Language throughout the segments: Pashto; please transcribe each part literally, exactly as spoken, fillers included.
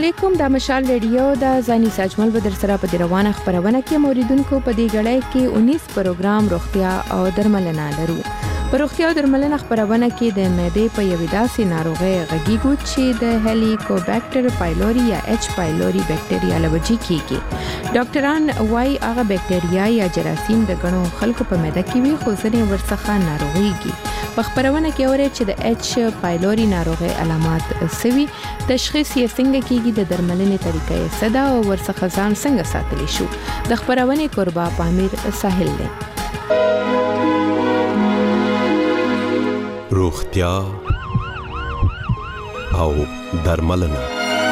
علیکم. د مشال ریډیو د زانی ساجمل بدر سره په روانه خبرونه کې موریدونکو په دې غړې کې انیس پروګرام روغتیا او درملنه لرو. په روغتیا او درملنه خبرونه کې د معدې په یوې داسې ناروغۍ غږیږو چې د هلیکوبیکټر پایلوري یا ایچ پایلوري بکټریا لوجي کیږي. ډاکټران وايي هغه بکټریا یا جراثیم د غنو خلکو په معده کې وي خو ځنې ورڅخه ناروغيږي. په خبرونه کې اوري چې د ایچ پایلوري ناروغۍ علامات سوي، تشخیص یې څنګه کیږي، د درملنې طریقې څه ده او ورڅخه ځان څنګه ساتلی شو. د خبرونه قربا پامیر ساحل دی. روغتیا او درملنه.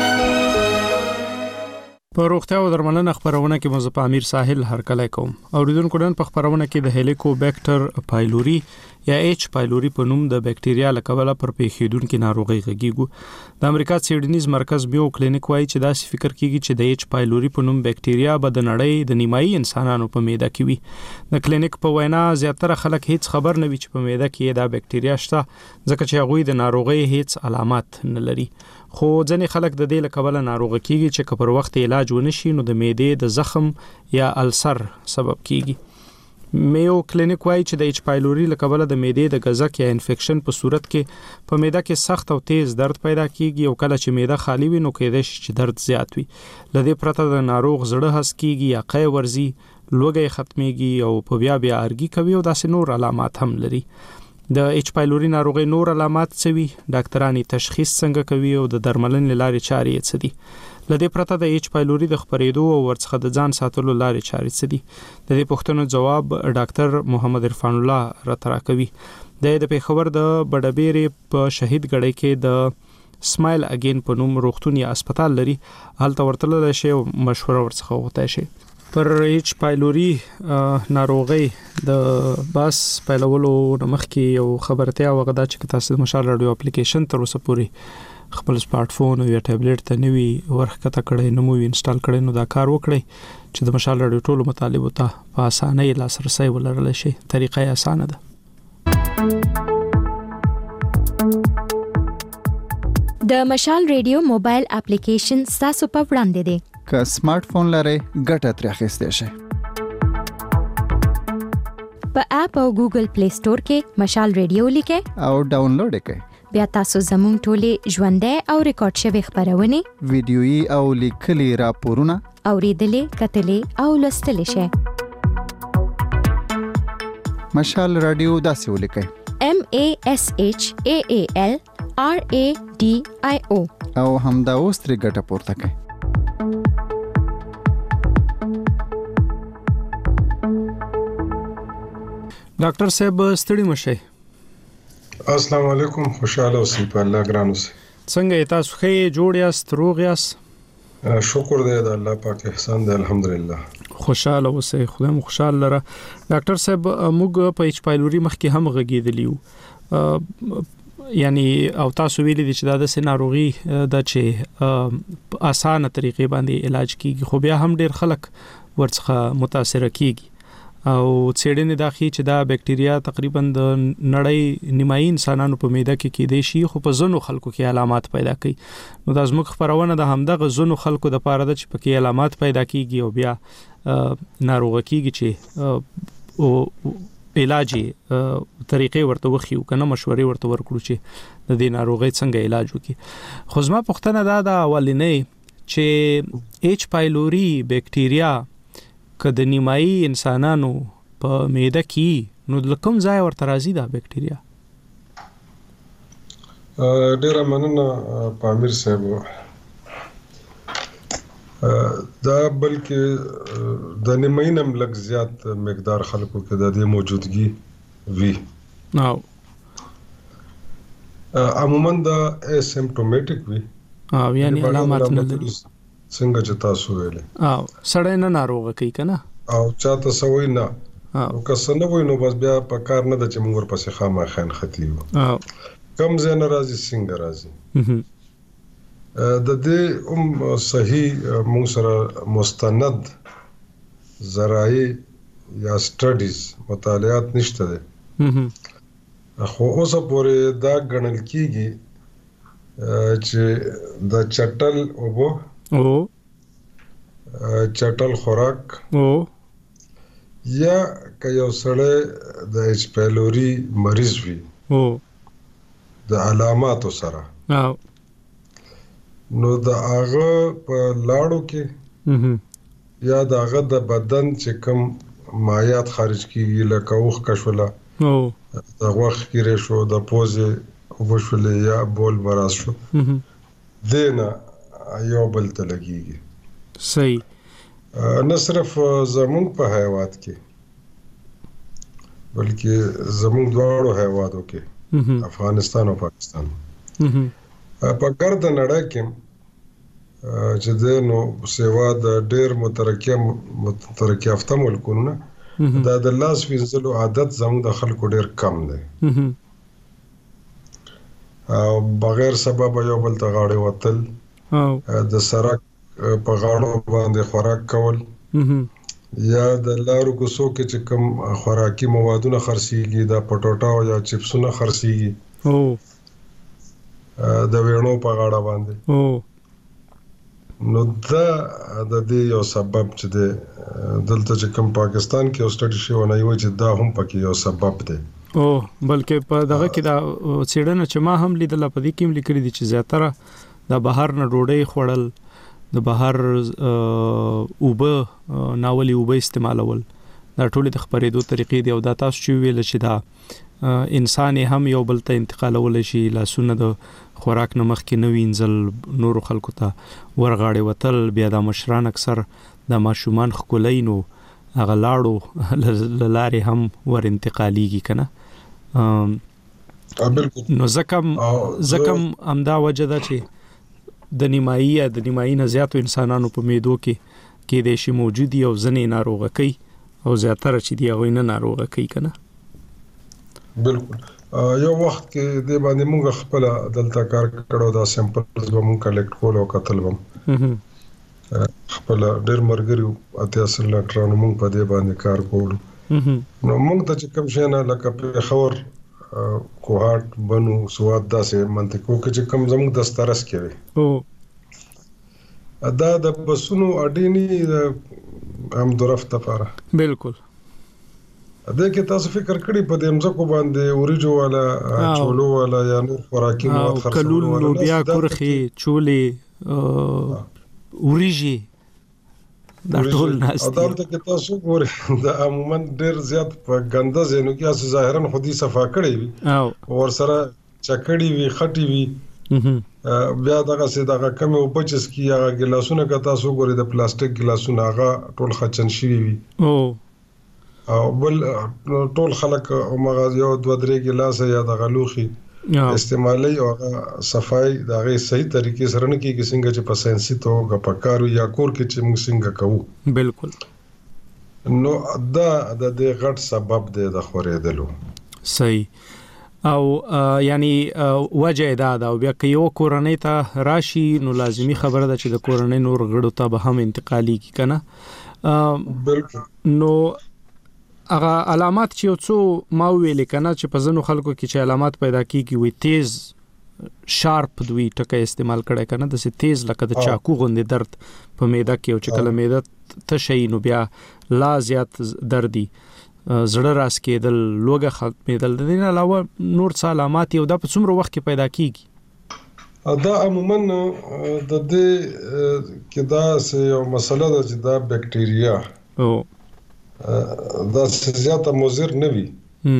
په روغتیا او درملنه خبرونه کې مزه پامیر ساحل هرکلی کوم. اوریدونکو نن په خبرونه کې د هلیکوبیکټر پایلوري یا ایچ پایلوري په نوم د بکټریا له کبله پر پیښیدونکو ناروغي غږیږو. د امریکا څېړنیز مرکز بیو کلینیک وايي چې دا فکر کیږي چې د ایچ پایلوري په نوم بکټریا به د نړۍ د نیمایي انسانانو په معده کې وي. د کلینیک په وینا زیاتره خلک هیڅ خبر نه وي چې په معده کې دا بکټریا شته، ځکه چې هغوی د ناروغي هیڅ علامات نه لري. خو ځینې خلک د دې له کبله ناروغ کیږي چې که پر وخت علاج ونشي نو د معدې د زخم یا السر سبب کیږي. میو کلینیک وايي چې د ایچ پایلوري له کبله د معدې د غزک یا انفیکشن په صورت کې په معده کې سخت او تیز درد پیدا کیږي او کله چې معده خالی وي نو کېدای شي چې درد زیات وي. لدې پرته د ناروغ زړه هس کیږي یا قی ورزي، لوګي ختميږي او په بیا بیا ارګي کوي او داسې نور علامات هم لري. د ایچ پایلوري ناروغي نور علامات څه وي، ډاکټرانی تشخیص څنګه کوي او د درملنې لارې چارې څه دي. لدې پرته د ایچ پایلوري د خبرېدو او ورڅخه د ځان ساتلو لارې چارې څه دي. د دې پوښتنو جواب ډاکټر محمد عرفان الله راته راکوي. د پیښور د بډبېرې په شهید ګړۍ کې د سمایل اگین په نوم روغتون یا هسپتال لري. هلته ورتللی شي او مشوره ورڅخه وغوښتی شي. پر ایچ پایلوري ناروغي د باس پیلولو مخکې یو خبرتیا وغدا چې تاسو د مشال رادیو اپلیکیشن تر اوسه پورې خپل سمارټ فون او یا ټابلیټ ته نوی ورخته کړئ، نو مو انسټال کړئ، نو دا کار وکړئ چې د مشال رادیو ټولو مطالبو ته په اسانۍ لاسرسي ولرلی شي. طریقه یې اسانه ده. د مشال رادیو موبایل اپلیکیشن تاسو په وړاندې دی. که سمارټ فون لرئ ګټه ترې اخیستی شئ. په اپ او ګوګل پلی سٹور کې مشال رادیو لیکئ او ډاونلوډ یې کړئ. بیا تاسو زموږ ټولې ژوندۍ او ریکارډ شوي خبرونه، ویډیويي او لیکلي راپورونه اوریدلې، کتلې او لوستلې شئ. مشال رادیو داسې ولیکئ: M A S H A A L R A D I O او همدا اوس ترې ګټه پورته کړئ. ډاکټر صاحب ستړي مشئ. السلام علیکم. خوشاله اوسئ په الله ګران اوسئ. څنګه تاسو ښه جوړ یاست، روغ یاست؟ شکر دی د الله پاک احسان دی، الحمدلله. خوشاله اوسئ، خدای مو خوشاله لره. ډاکټر صاحب موږ په ایچ پایلوري مخکې هم غږیدلی یو، یعنی او تاسو ویلي دي چې دا د ناروغي د چې اسانه طریقې باندې علاج کیږي، خو بیا هم ډیر خلک ورڅخه متاثر کیږي او څېړنې دا ښیي چې دا بکټریا تقریبا د نړۍ نیمایي انسانانو په معده کې کېدای شي، خو په ځینو خلکو کې علامات پیدا کوي. نو دا زموږ خبرونه د همدغه ځینو خلکو د پاره ده چې پکې علامات پیدا کیږي او بیا ناروغه کیږي چې او علاجي طریقې ورته وخیو کنه مشورې ورته ورکړو چې د دې ناروغۍ څنګه علاج وکړي. خو زما پوښتنه دا ده اولنۍ چې ایچ پایلوري بکټریا که د نیمایي انسانانو په معده کې نو د کوم ځای ورته راځي دا بکټریا؟ ډیره مننه پامیر صاحب. دا بلکې د نیمایي نم لږ زیات مقدار خلکو کې د دې موجودګي وی. نو عموما دا اسیمپټومټیک وی، او یعنی علامات نه لري څنګه چې تاسو ویلې. او سړی نه ناروغه کوي کنه، او چاته سوي نه او که څنګه وای نو بس بیا په کار نه د چې موږ ورپسې خامخا ختی وو. او کم زنه راځي څنګه راځي د دې هم صحیح موږ سره مستند ذرایع یا سټډیز مطالعات نشته ده. خو اوس پورې دا ګڼل کیږي چې د چټل اوبو او چټل خوراک او یا که یو سړی د ایچ پایلوري مریض وي او د علاماتو سره او نو د هغه په لاړو کې یا د هغه د بدن چې کوم مایات خارج کیږي لکه اوخ کشوله او د غوښ کیره شو د پوزې وشولې یا بول براز شو دینه یو بل ته لګیږي. صحیح. نه صرف زمونږ په حیوانات کې بلکې زمونږ دواړو حیواناتو کې افغانستان او پاکستان په ګرد نړۍ کې چې د نو سیوا د ډېر مترکم مترکه یافته ملکونو دا د لاس وینځلو عادت زموږ د خلکو ډېر کم دی او بغیر سبب یو بل ته غاړه وتل د سرک په غاړو باندې خوراک کول یا د لارو کوڅو کې چې کوم خوراکي موادونه خرڅيږي دا پټوټا او یا چپسونه خرڅيږي او د وینو په غاړه باندې او نو دا د دې یو سبب چې د دلته چې کوم پاکستان کې اوسټډي شو نه یو چې دا هم پکې یو سبب دی او بلکې په دغه کې دا څېړنه چې ما هم لیدل په دې کې هم لیکلي دي چې زیاتره د بهر نه ډوډۍ خوړل د بهر اوبه ناولي اوبه استعمالول دا ټول د خبرېدو طریقې دی او دا تاسو چې ویل چې دا انسان هم یو بل ته انتقالول شي لاسونه د خوراک نه مخکې نه وینځل نورو خلکو ته ورغاړې وتل بیا د مشران اکثر د ماشومان خکولای نو هغه لاړو لارې هم ور انتقالیږي کنه بالکل نو زکم زکم امدا وجه ده چې د نیمایي یا د نیمایي نه زیاتو انسانانو په میدو کې کې د شي موجودي او ځنې ناروغه کوي او زیاتره چې دی هغه نه ناروغه کوي کنه بالکل یو وخت کې د باندې موږ خپل دلته کار کړو دا سیمپلز به موږ کلیکټ کول او کتل وم خپل ډېر مرګري اتیا سل ډاکټرانو موږ په دې باندې کار کوو نو موږ ته چې کوم شي نه لکه په خبر کوهات بنو سواد داسې منطقو کې چې کوم زموږ دسترس کوي او دا د بسونو اډینی هم درفت لپاره بالکل دا کې تاسو فکر کړی په دې مزکو باندې اوریجو والا چولو والا یا نور خوراکي مواد خرڅول کلول لوبیا کورخي چولې اوریجی دا ټول ناس او دلته کې تاسو ګورئ دا عموما ډېر زیات په ګنده ځینو کې اساس ظاهرا خودي صفا کړی وي او ور سره چکړی وي خټی وي بیا دغه سي دغه کم او بچس کی هغه ګلاسونه که تاسو ګورئ د پلاستیک ګلاسونه هغه ټول خچن شي وي او او بل ټول خلک مغه یو دوه درې ګلاس یا د غلوخي استعمالي او صفای دغه صحیح طریقې سره نه کیږي څنګه چې په ساينسي توګه پکارو یا کور کې چې موږ څنګه کوو بالکل نو دا د دې غټ سبب دی د خورېدلو صحیح او یعنی وجه دا دا بیا که یو کورنۍ ته راشي نو لازمی خبره ده چې د کورنۍ نور غړو ته به هم انتقالي کی کنه بالکل نو هغه علامات چې یو څو ما ویل کنه چې په ځنو خلکو کې چې علامات پیدا کیږي وي تیز شارپ دوی ټکه استعمال کړي کنه د سي تیز لکه د چاقو غوندې درد په معده کې او چې کله معده ته شي نو بیا لا زیات دردي زړه راس کېدل لوګه ختمېدل د دې علاوه نور څه علامات یو د په څومره وخت کې پیدا کیږي دا عموما د دې کې دا یو مسله ده چې دا بکټیریا او دا زیاته مضر نه وي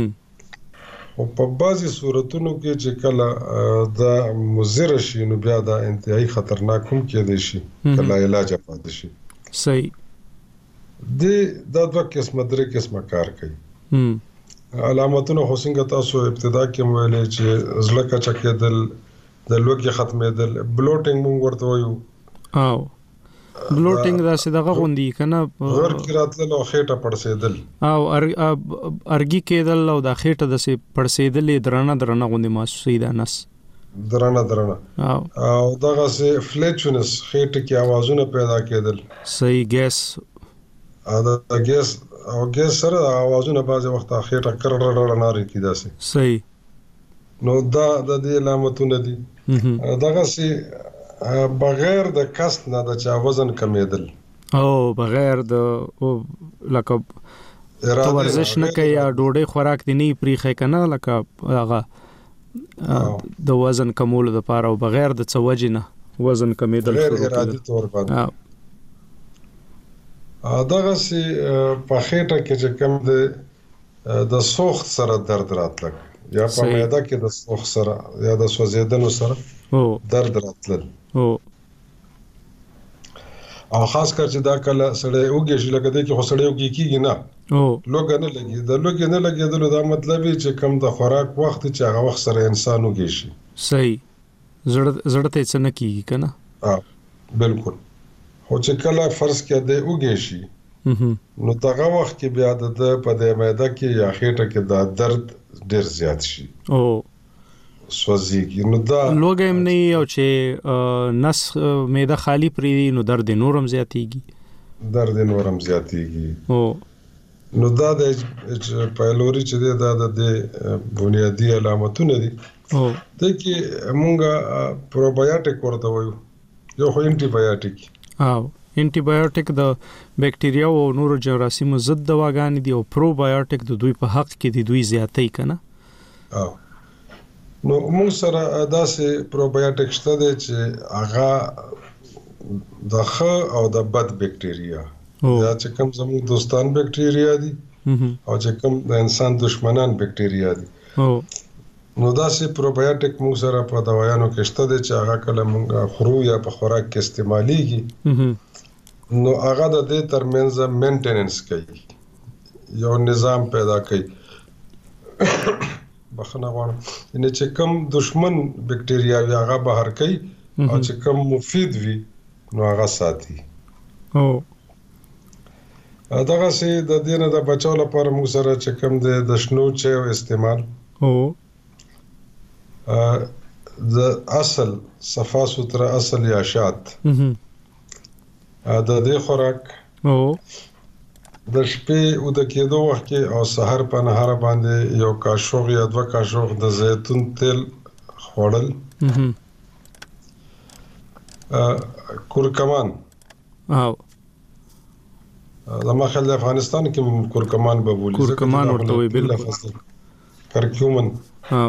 او په بعضي صورتونو کې چې کله دا مضر شي نو بیا دا انتهایی خطرناک هم کېدای شي کله علاج پاتې شي صحیح د دا دوه قسمه درې قسمه کار کوي علامتونه خو څنګه تاسو ابتدا کې ویلې چې زړه چکېدل د لوګي ختمېدل بلوټینګ مونږ ورته وایو او بلوټینګ دا څه دغه غوندي کنه ور کې راتل او خېټه پړسېدل او ارګي کېدل او د خېټه د سي پړسېدل درنه درنه غوندي محسوسي ده نس درنه درنه او دغه سي فلیچونس خېټه کې आवाजونه پیدا کېدل صحیح ګیس ا د ګیس او ګیس سره आवाजونه بعض وخت خېټه کرړړ ناري کیدا سي صحیح نو دا د دې علامتونه دي. دغه سي بغیر د کسب نه د چا وزن کمیدل او بغیر د لکه تو ورزش نه کوي یا ډوډۍ خوراک دی نه پریخه کنه لکه هغه د وزن کمولو لپاره او بغیر د څوجې نه وزن کمیدل غیر ارادي تور باندې دغه سي په خېټه کې چې کم د د سوخت سره درد راتلل یا په معده کې د سوخت سره یا د سوځیدنو سره درد راتلل او خاص کر چې دا کله سړی وګی شي لکه د کې خو سړی وګی کیږي نه او لوګ نه لګي د لوګ نه لګیدل دا مطلب چې کم د خوراک وخت چې هغه وخت سره انسان وګی شي صحیح زړه زړه ته څه نه کیږي کنه ها بالکل خو چې کله فرض کې د وګی شي نو دغه وخت کې بیا د په د معده کې یا خېټه کې دا درد ډیر زیات شي او سوځيږي نو دا لوګم نه او چې نس معده خالی پری نو درد نورم زیاتېږي درد نورم زیاتېږي او نو دا د پایلوري چې دا د بنیادی علامتونه دي او د کې مونږه پروبایوټیک ورته وایو یو خو انټي بایوټیک او انټي بایوټیک د بکټریا او نورو جراثیمو ضد دواګانې دي او پروبایوټیک د دوی په حق کې دي دوی زیاتې کنه او نو موږ سره داسې پروبایوټیک شته دي چې هغه د ښه او د بد بکټریا یا چې کوم زموږ دوستان بکټریا دي او چې کوم د انسان دشمنان بکټریا دي او نو داسې پروبایوټیک موږ سره په دوايانو کې شته دي چې هغه کله موږ خورو یا په خوراک کې استعماليږي نو هغه د دې ترمنځ مینټیننس کوي یو نظام پیدا کوي بخنه غواړم ان چې کوم دشمن بکټریا وي هغه بهر کوي او چې کوم مفید وي نو هغه ساتي او دغه سي د دې نه د بچو لپاره موږ سره چې کوم د شنو چای استعمال او د اصل صفا ستره اصل یا شات د دې خوراک او د شپې او د کېدو وخت کې او سحر په نهار باندې یو کاشوغ یا دوه کاشوغ د زیتون تیل خوړل کورکمان او زما خیال د افغانستان کې کورکمان به بولی کورکمان ورته وي بالکل کرکیومن او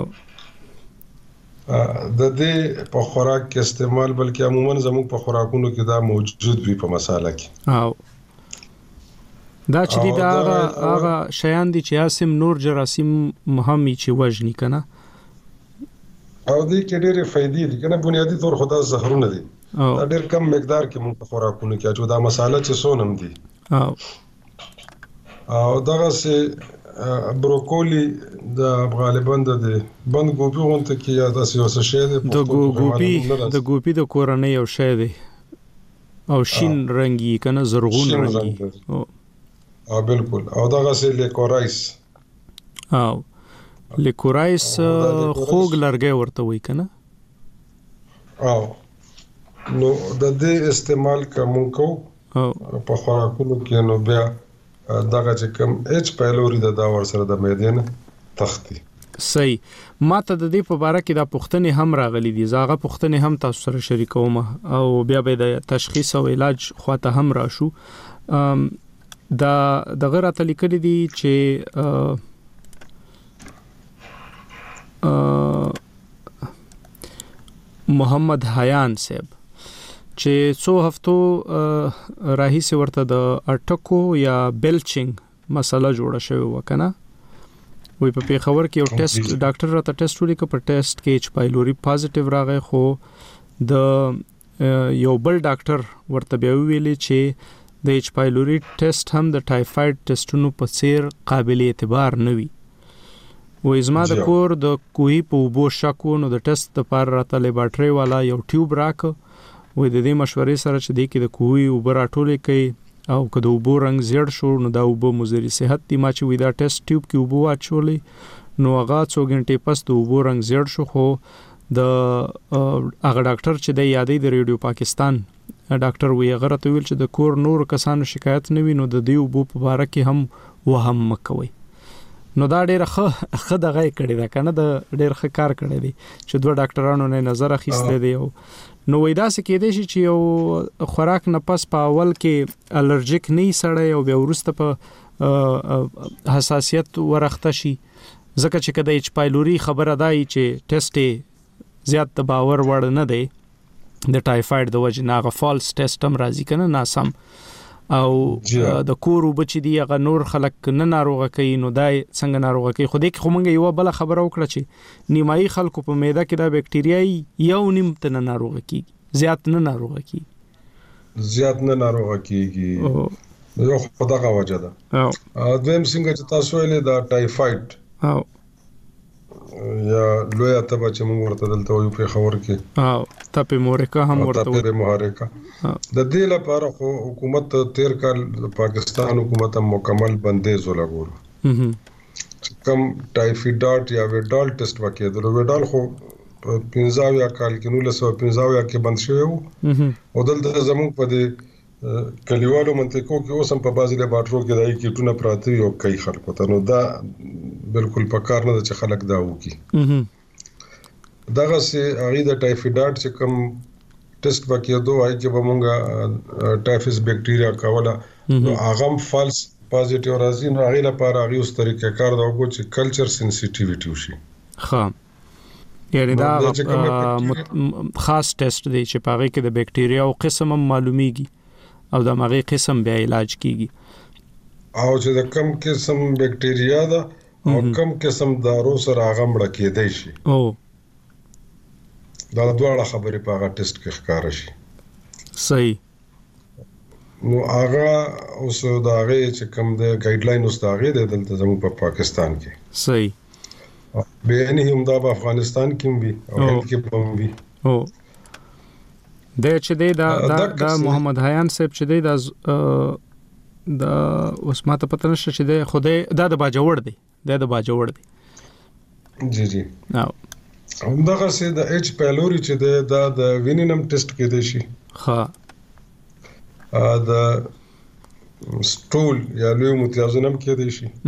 د دې په خوراک کې استعمال بلکې عموما زموږ په خوراکونو کې دا موجود وي په مساله کې او دا چې دا هغه شیان دي چې اسیم نور جراثیم مهمي چې وژني کنه او دې کې ډېرې فائدې دي کنه بنیادی طور خدا زهرونه دي دا ډېر کم مقدار کې موږ په خوراکونو کې چې دا مساله چې سونم دي او او دغه سه بروکولی د غالبا د بند ګوبي غونته کې یا داسې وسه شی دی د ګوبي د ګوبي د کورنۍ یو شی دی او شین رنگي کنه زرغون رنگي او ا بالکل او دغه سه لیکورایس او لیکورایس خوګ لرګي ورته وای کنه او نو د دې استعمال کوم کو په خوراکونو کې نو بیا دغه چې کوم اچ پایلوري د دا ور سره د معدې نه تختی صحیح ماته د دې په اړه کې دا پوښتنې هم راغلي دي زاغه پوښتنې هم تاسو سره شریکوم او بیا به د تشخیص او علاج خواته هم راشو دا دغه راته لیکلي دي چې محمد حیان صاحب چې څو هفتو راهیسه ورته د اټکو یا بلچینګ مسله جوړه شوی وکنه وی په پیښور کې یو ټیسټ ډاکټر راته ټیسټ ولیکه په ټیسټ کې اچ پایلوري پازیټیو راغی خو د یو بل ډاکټر ورته بیا ویلي چې د اچ پایلوري ټیسټ هم د ټایفاید ټیسټونو په څیر قابل اعتبار نه وي وې زما د کور د کوهي په وبو شکو نو د ټیسټ لپاره راته لیبارټري والا یو ټیوب راک وې د دې مشورې سره چې د کې د کوهي وبو راټولې کوي او که د وبو رنگ زیړ شو نو دا وبو مضر صحت دی ما چې وې دا ټیسټ ټیوب کې وبو واچولې نو هغه څو غنټې پس د وبو رنگ زیړ شو خو د هغه ډاکټر چې د یادې د ریډیو پاکستان ډاکټر وی هغه راته ویل چې د کور نور کسانو شکایت نه وینو د دې وبو په اړه کې هم وهم مکوي نو دا ډېر ښه ښه دغه کړی دا کنه د ډېر ښه کار کړی دی چې دوه ډاکټرانو نه نظر اخیستل دی نو وای دا څه کېدې شي چې یو خوراک نه پس په اول کې الرجیک نه سړی او بیا ورسته په حساسیت ورخته شي ځکه چې کله ایچ پایلوري خبره دای چې ټیسټ زیات د باور وړ نه دی د ټایفاید د وجه نه غ فالس ټیسټ هم راځي کنه ناسم او د کور وبچ دی هغه نور خلک نه ناروغه کوي نو دای څنګه ناروغه کوي خو دې خو مونږ یو بل خبره وکړه چې نیمایي خلکو په معده کې دا بکټریاي یو نیم ته ناروغه کیږي زیات نه ناروغه کیږي زیات نه ناروغه کیږي یو خدغه وجه ده او دویم څنګه چې تاسو ویلې دا ټایفاید او یا لویا تبه چې موږ ورته دلته وایو په خبر کې او تپه مورکا هم ورته تپه مورکا د دې لپاره خو حکومت تیر کال پاکستان حکومت هم مکمل بندیز ولګول کم ټایفاید یا ویډال ټیسټ وکړل ویډال خو پنځه یا کال کې نو له سو پنځه یا کې بند شوی او دلته زموږ په دې کلیوالو منطقو کې اوس هم په بازي لابارټرو کې دای کیټونه پراته یو کوي خلکو ته نو دا بالکل پکار نه چې خلک دا وکي دغه سي اغه د ټایفاید چې کوم ټیسټ وکړو دوه چې به مونږه ټایفس بکټیریا کوله نو هغه فالس پازیټیو راځي نو هغه لپاره هغه اوس طریقې کار دا وکړي چې کلچر سنسټیویټي وشي ها یعنی دا خاص ټیسټ دی چې پاره کې د بکټیریا او قسم معلومیږي او د مغه قسم بیا علاج کیږي او چې د کم قسم بکټیریا ده او کم قسم دارو سره هغه مړ کېدای شي او دا دواړه خبرې په هغه ټیسټ کې ښکار شي صحیح نو هغه اوس دا هغه چې کم د ګایډلاین اوس دا هغه د دلته زموږ په پاکستان کې صحیح به نه هم دا په افغانستان کې وي او هند کې هم وي او د چې دی دا دا محمد حیان صاحب چې دی دا دا اوس ماته پته نشته چې دی خوده دا د باجوړ دی دا د باجوړ دی جی جی او همدغه سي د ایچ پایلوري چې دی دا د وینینم ټیسټ کې دی شي ها ا د سټول یا لوی متیازنم کې دی شي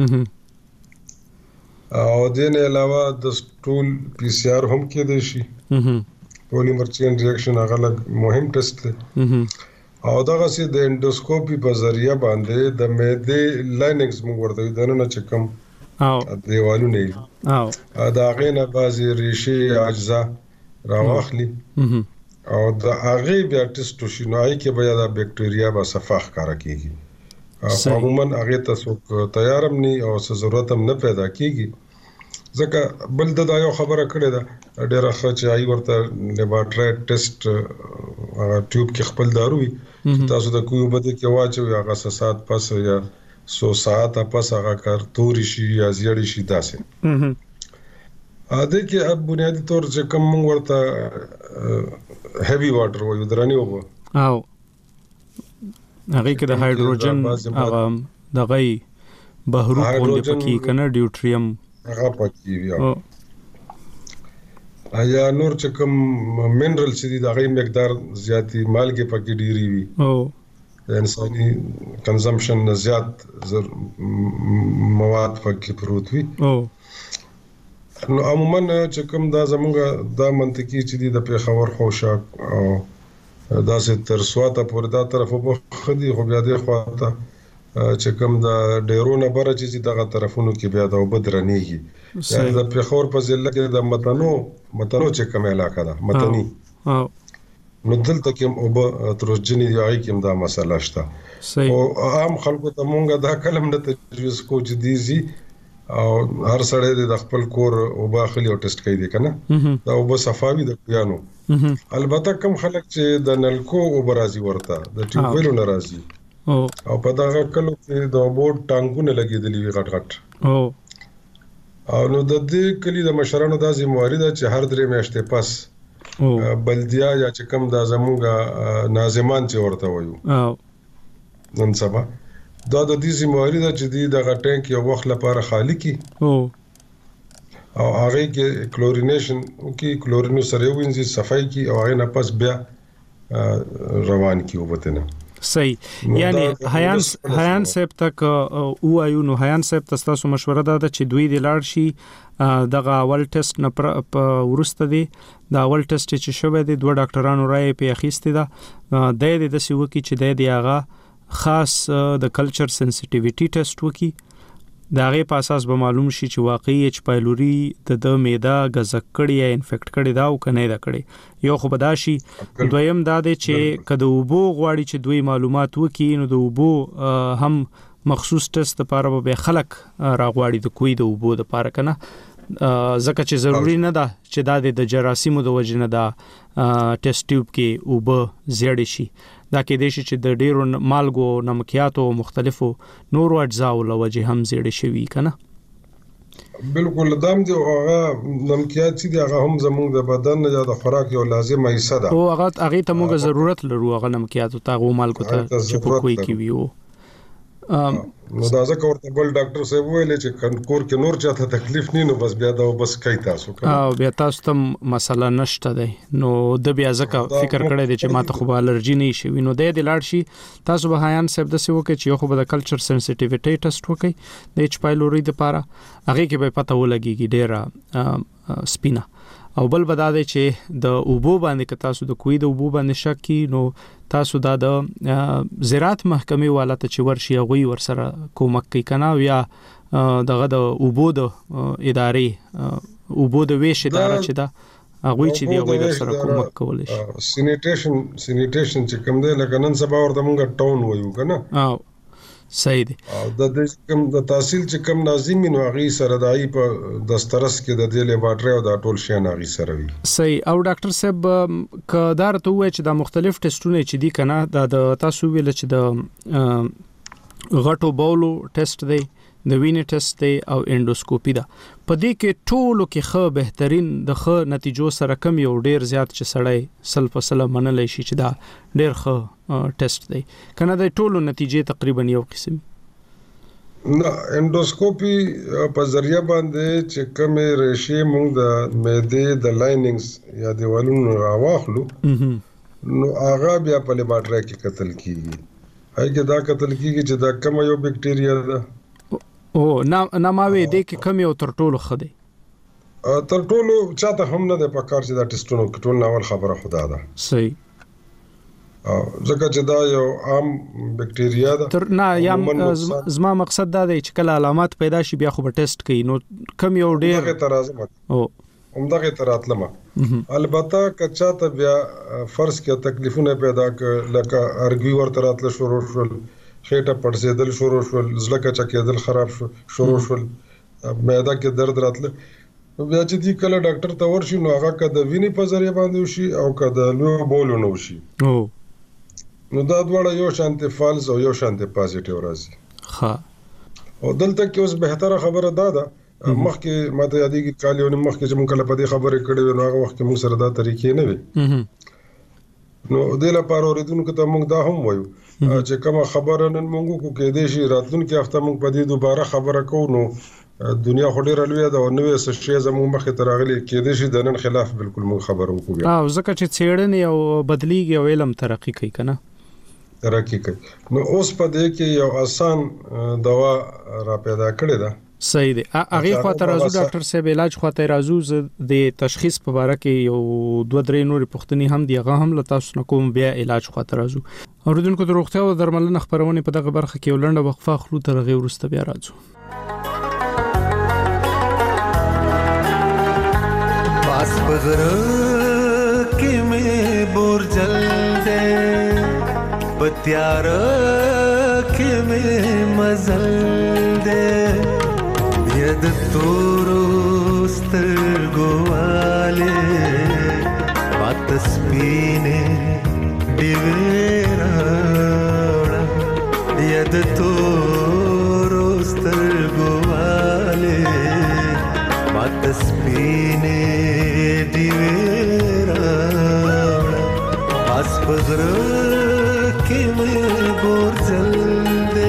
او د نه علاوه د سټول پی سی آر هم کې دی شي پولیمر چین ریاکشن هغه مهم ټیسټ دی او دغه سي د انډوسکوپي په ذریعہ باندې د معده لایننګز موږ ورته د نه چکم او دیوالو نه او دا غینه بعضی ریشه اجزا راوخلی او د هغه بیا ټیسټ شنوای کې بیا د بکټیریا به صفاخ کار کوي عموما هغه تاسو تیارم نه او ضرورت هم نه پیدا کیږي ځکه بل د یو خبره کړې ده ډېر ښه چې ای ورته لیبارټری ټیسټ هغه ټیوب کې خپل دارو وي تاسو د کوی بده کې واچو هغه سات پس یا سو ساعت پس هغه کار توري شي یا زیړی شي داسې ا دې کې اب بنیادی طور چې کوم ورته هیوی واټر وایو درانی وو او هغه کې د هایدروجن هغه دغه بهرو پوند پکې کنه ډیوټریم هغه پکې وي ایا نور چې کوم منرال چې د هغه مقدار زیاتی مالګه پکې ډیری وي او انساني کنزمپشن زیات مواد پکې پروت وي او نو عموما چې کوم دا زمونږ دا منطقي چې د پیښور خوشاک او دا سه تر سواته پورې دا طرف په خدي خو بیا د خواته چې کوم دا ډیرونه بره چې دغه طرفونو کې بیا دا وبدرنیږي یا د پیښور په ضلع کې د متنو متنو چې کوم علاقه ده متنی او نو دلته کې او ترجنی دی هغه کې دا مسله شته او عام خلکو ته مونږه دا کلم نه تجویز کو چې دیزي او هر سړی د خپل کور او باخلي او ټیسټ کوي کنه دا او صفاوي د پیانو البته کوم خلک چې د نلکو او برازي ورته د ټیوبویلو ناراضي او او په دغه کلو کې د بورډ ټانګونه لګېدلې وي غټ غټ او او نو د دې کلی د مشرانو د ذمہواری ده چې هر درې میاشتې پس بلدیا یا چې کوم د زموږه ناظمان چې ورته وایو او نن سبا دا د دې ذمہواری ده چې د غټنګ یو وخت لپاره خالی کی او او هغه کې کلورینیشن او کې کلورینو سره وینځي صفای کی او هغه نه پس بیا روان کی وبته نه صحیح یعنی حیان حیان صاحب تک او ایو نو حیان صاحب تاسو مشوره ده چې دوی د لاړ شي دغه اول ټیسټ نه پر ورسته دي دا اول ټیسټ چې شوه دي دوه ډاکټرانو رائے په اخیسته ده د دې د سیو کې چې د دې هغه خاص د کلچر سنسټیویټی ټیسټ وکي دا غي په اساس به معلوم شي چې واقعي اچ پایلوري د د معده غزک کړي یا انفیکټ کړي دا او کنه دا کړي یو خو بداشي دویم دا دی چې کله وبو غواړي چې دوی معلومات وکي نو د وبو هم مخصوص ټیسټ لپاره به خلک راغواړي د کوی د وبو د لپاره کنه ځکه چې ضروری نه ده چې دا د جراثیمو د وجنه دا ټیسټ ټیوب کې وبو زیړ شي دا کې د شي چې د ډیرو مالګو نمکیاتو مختلفو نورو اجزاو له وجه هم زیړ شوی کنه بالکل دام دی هغه نمکیات چې هغه هم زموږ د بدن نه د خوراک یو لازمه حصہ ده او هغه هغه ته موږ ضرورت لرو هغه نمکیات او تاغو مالګو ته چې په کوی کې ویو نو دا ځکه ورته بل ډاکټر صاحب ویل چې کور کې نور چاته تکلیف نه نو بس بیا دا بس کوي تاسو او بیا تاسو ته مسله نشته دی نو د بیا ځکه فکر کړی دی چې ماته خو الرجی نه شي نو د دې لاړ شي تاسو به حیان صاحب د سیو کې چې یو خو د کلچر سنسټیویټی ټیسټ وکي د اچ پایلوري لپاره هغه کې به پته ولګيږي ډیره سپینا او بل بداده چې د اوبو باندې که تاسو د کوی د اوبو باندې شک کی نو تاسو دا د زراعت محکمې والا ته چې ورشي غوي ور سره کومک کوي کنه یا دغه د اوبو د ادارې اوبو د ویش اداره چې دا هغه چې دی غوي سره کومک کول شي سینیټیشن سینیټیشن چې کوم دی لکه نن سبا ورته مونږ ټاون وایو کنه او صحیح دی او د دې کوم د تحصیل چې کوم ناظمین واغی سره دای په دسترس کې د دې لیبارټری او د ټول شی ناغي سره وي صحیح او ډاکټر صاحب کدار ته وای چې د مختلف ټیسټونه چې دي کنه د تاسو ویل چې د غټو بولو ټیسټ دی د وینې ټیسټ دی او انډوسکوپي ده په دې کې ټولو کې خو بهترین د خو نتیجو سره کم یو ډیر زیات چې سړی سل فصله منلای شي چې دا ډیر خو ټیسټ دی کنه د ټولو نتیجې تقریبا یو قسم نه انډوسکوپي په ذریعہ باندې چې کوم ریشي موږ د معدې د لایننګز یا دیوالونو راواخلو نو هغه بیا په لیبارټری کې قتل کیږي هغه دا قتل کیږي چې دا کوم یو بکټیریا ده او نا ناماوي دې کې کم یو تر ټولو خدي تر ټولو چاته هم نه د پکار چې دا ټیسټونو کې ټول ناول خبره خدا ده صحیح او ځکه چې دا یو عام بکټیریا ده تر نه یا زما مقصد دا دی چې کله علامات پیدا شي بیا خو به ټیسټ کوي نو کم یو ډیر دغه ترازم او همدغه تراتلمه البته کچا ته بیا فرض کې تکلیفونه پیدا ک لکه ارګي ورته راتل شروع شول خېټه پړسېدل شروع شول زړه کچا کېدل خراب شو شروع شول معده کې درد راتل بیا چې دی کله ډاکټر ته ورشي نو هغه کده ویني په ذریعہ باندې وشي او کده لو بولو نو وشي او نو دا دواړه یو شانتي فالز او یو شانتي پازیټیو راځي ها او دلته کې اوس بهتره خبره ده ده مخکې ماته یادېږي کالیو مخکې چې مونږ کله په دې خبرې کړې نو هغه وخت موږ سره دا طریقې نه وي نو د لپاره اوریدونکو ته موږ دا هم وایو چې کوم خبره نن موږ کو کې دې شي راتلونکي هفته موږ په دې دوباره خبره کوو نو دنیا خو ډیره لویه ده او نوې څه شی زموږ مخې ته راغلي کې دې شي د نن خلاف بالکل موږ خبرو کوو او ځکه چې څېړنې او بدلیږي او علم ترقی کوي کنه ترقی کوي نو اوس په دې کې یو آسان دوا را پیدا کړی ده صحیح دی هغه خاطر راځو ډاکټر صاحب علاج خاطر راځو د تشخیص په اړه کې یو دوه درې نورې پوښتنې هم دی هغه هم له تاسو نه کوم بیا علاج خاطر راځو اوریدونکو د روغتیا او درملنې خبرونه په دغه برخه کې ولنډه وقفه خلو تر غي ورسته بیا راځو पास बगर के में बोर जल दे पत्यार के में मजल दे यद तोरोस्तर गोवाले बातस पीने दिवेरा यद तोरोस्तर गोवाले बातस पीने दिवेरा पास बगर के में बोर जल दे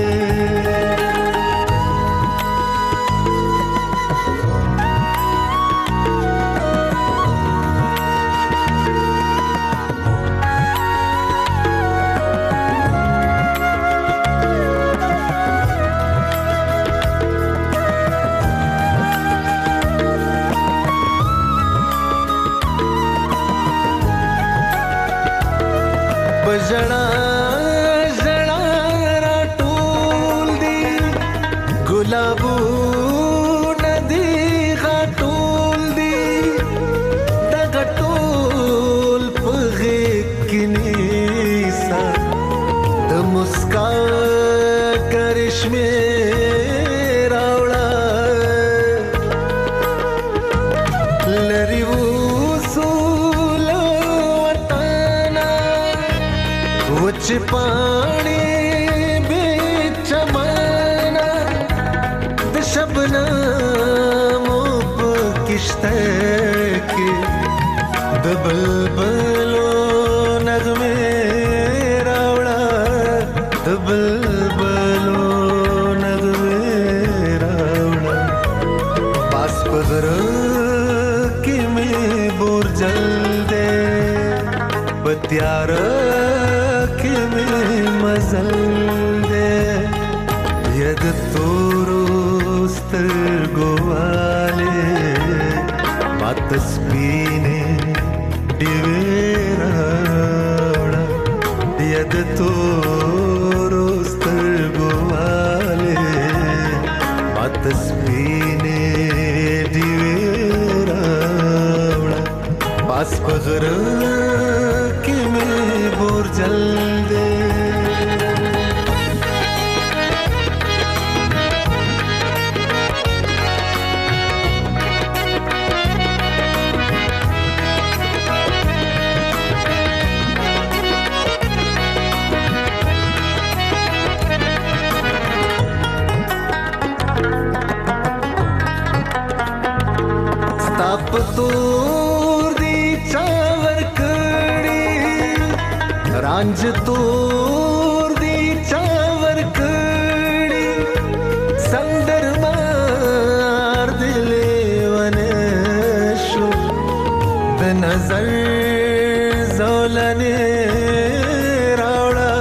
ګلابو ندی غټول دی د غټول پغه کنيسا د مسکا کرشمه راوړه لری وصول وطن وچ پانی شبنم په کشته کې د بلبلو نغمه راوړه د بلبلو نغمه راوړه پاس پغر کې مې بور جل دې بتیار کې مې مزل دې ید تورو سترګواله مات سپینه دیوراړه ید تورو سترګواله مات سپینه دیوراړه پاس پغر کې مې بور جل دې तोर दी चावर कड़ी रांझ तोर दी चावर कड़ी संदर मार दिले वनशो द नजर जोलने रावड़ा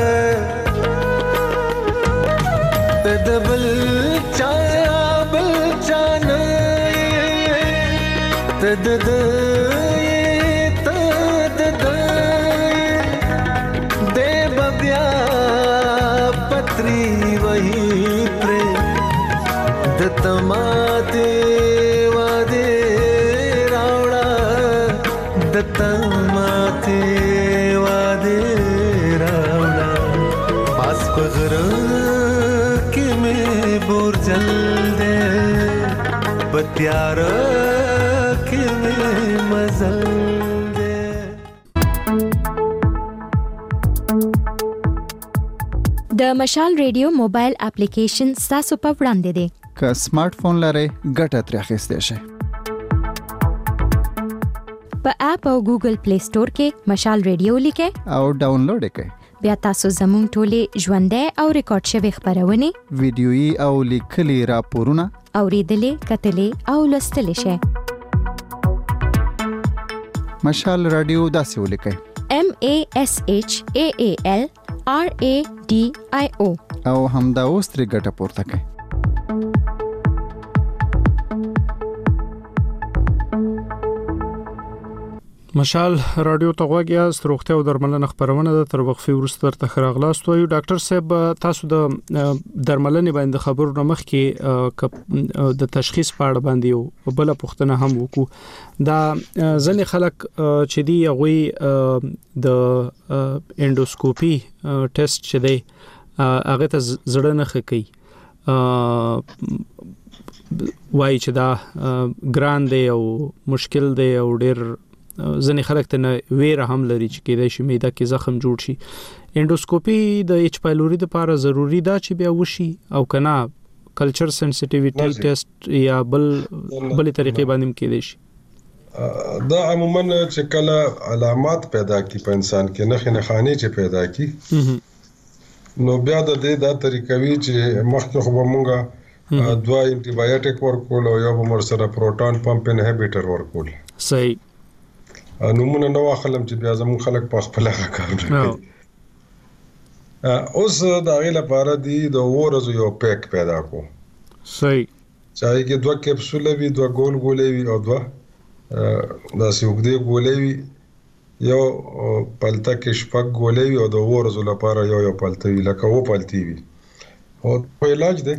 तदबल चाया बल चाना तद तद दे बब्या पत्री वही प्रे दत्तमाते वादे रावड़ा दत्तमाते वादे रावड़ा पास पगर के में बोर जल दे बत्यार د مشال ریډیو موبایل اپلیکیشن تاسو په وړاندې دی که سمارټ فون لرئ ګټه ترې اخیستی شئ په اپ او ګوګل پلی سٹور کې مشال ریډیو لیکئ او ډاونلوډ یې کړئ بیا تاسو زموږ ټولې ژوندۍ او ریکارډ شوي خبرونه ویډیويي او لیکلي راپورونه اوریدلې کتلې او لوستلې شئ مشال رادیو داسې ولیکئ M A S H A A L R A D I O او همدا اوس ترې ګټه پورته کړئ مشال رادیو ته غوږی است روغتیا او درملنه خبرونه ده تر وقفه وروسته تر خراغلاست وایو ډاکټر صاحب تاسو د درملنې باندې خبرو نمخ کې د تشخیص په اړه باندې یو بل پوښتنه هم وکړو دا ځنې خلک چې دی غوي د انډوسکوپي ټیسټ چې دی هغه ته زړه نه خکې وایي چې دا ګران دی او مشکل دی او ډېر ځنې خلک ته ویره هم لري چې کېدای شي معده کې زخم جوړ شي انډوسکوپي د ایچ پایلوري لپاره ضروری ده چې بیا وشي او کنه کلچر سنسټیویټي ټیسټ یا بل بل طریقې باندې کېدای شي دا عموما چې کله علامات پیدا کی په انسان کې نښې نښانې چې پیدا کی نو بیا د دې دا طریقې وی چې مخکې خو مونږه دوا انټي بایوټیک ورکول او یو بمر سره پروټون پمپ انهبیټر ورکول صحیح نمونه نو خلم چې بیا زمون خلک په خپل کار کوي اوس دا غي لپاره دی د ورځو یو پیک پیدا کو صحیح چای کې دوه کپسول وی دوه ګول ګولې وی او دوه دا سیوګدې ګولې وی یو پلته کې شپږ ګولې وی او د ورځو لپاره یو یو پلته وی لکه و پلتی وی او په علاج دی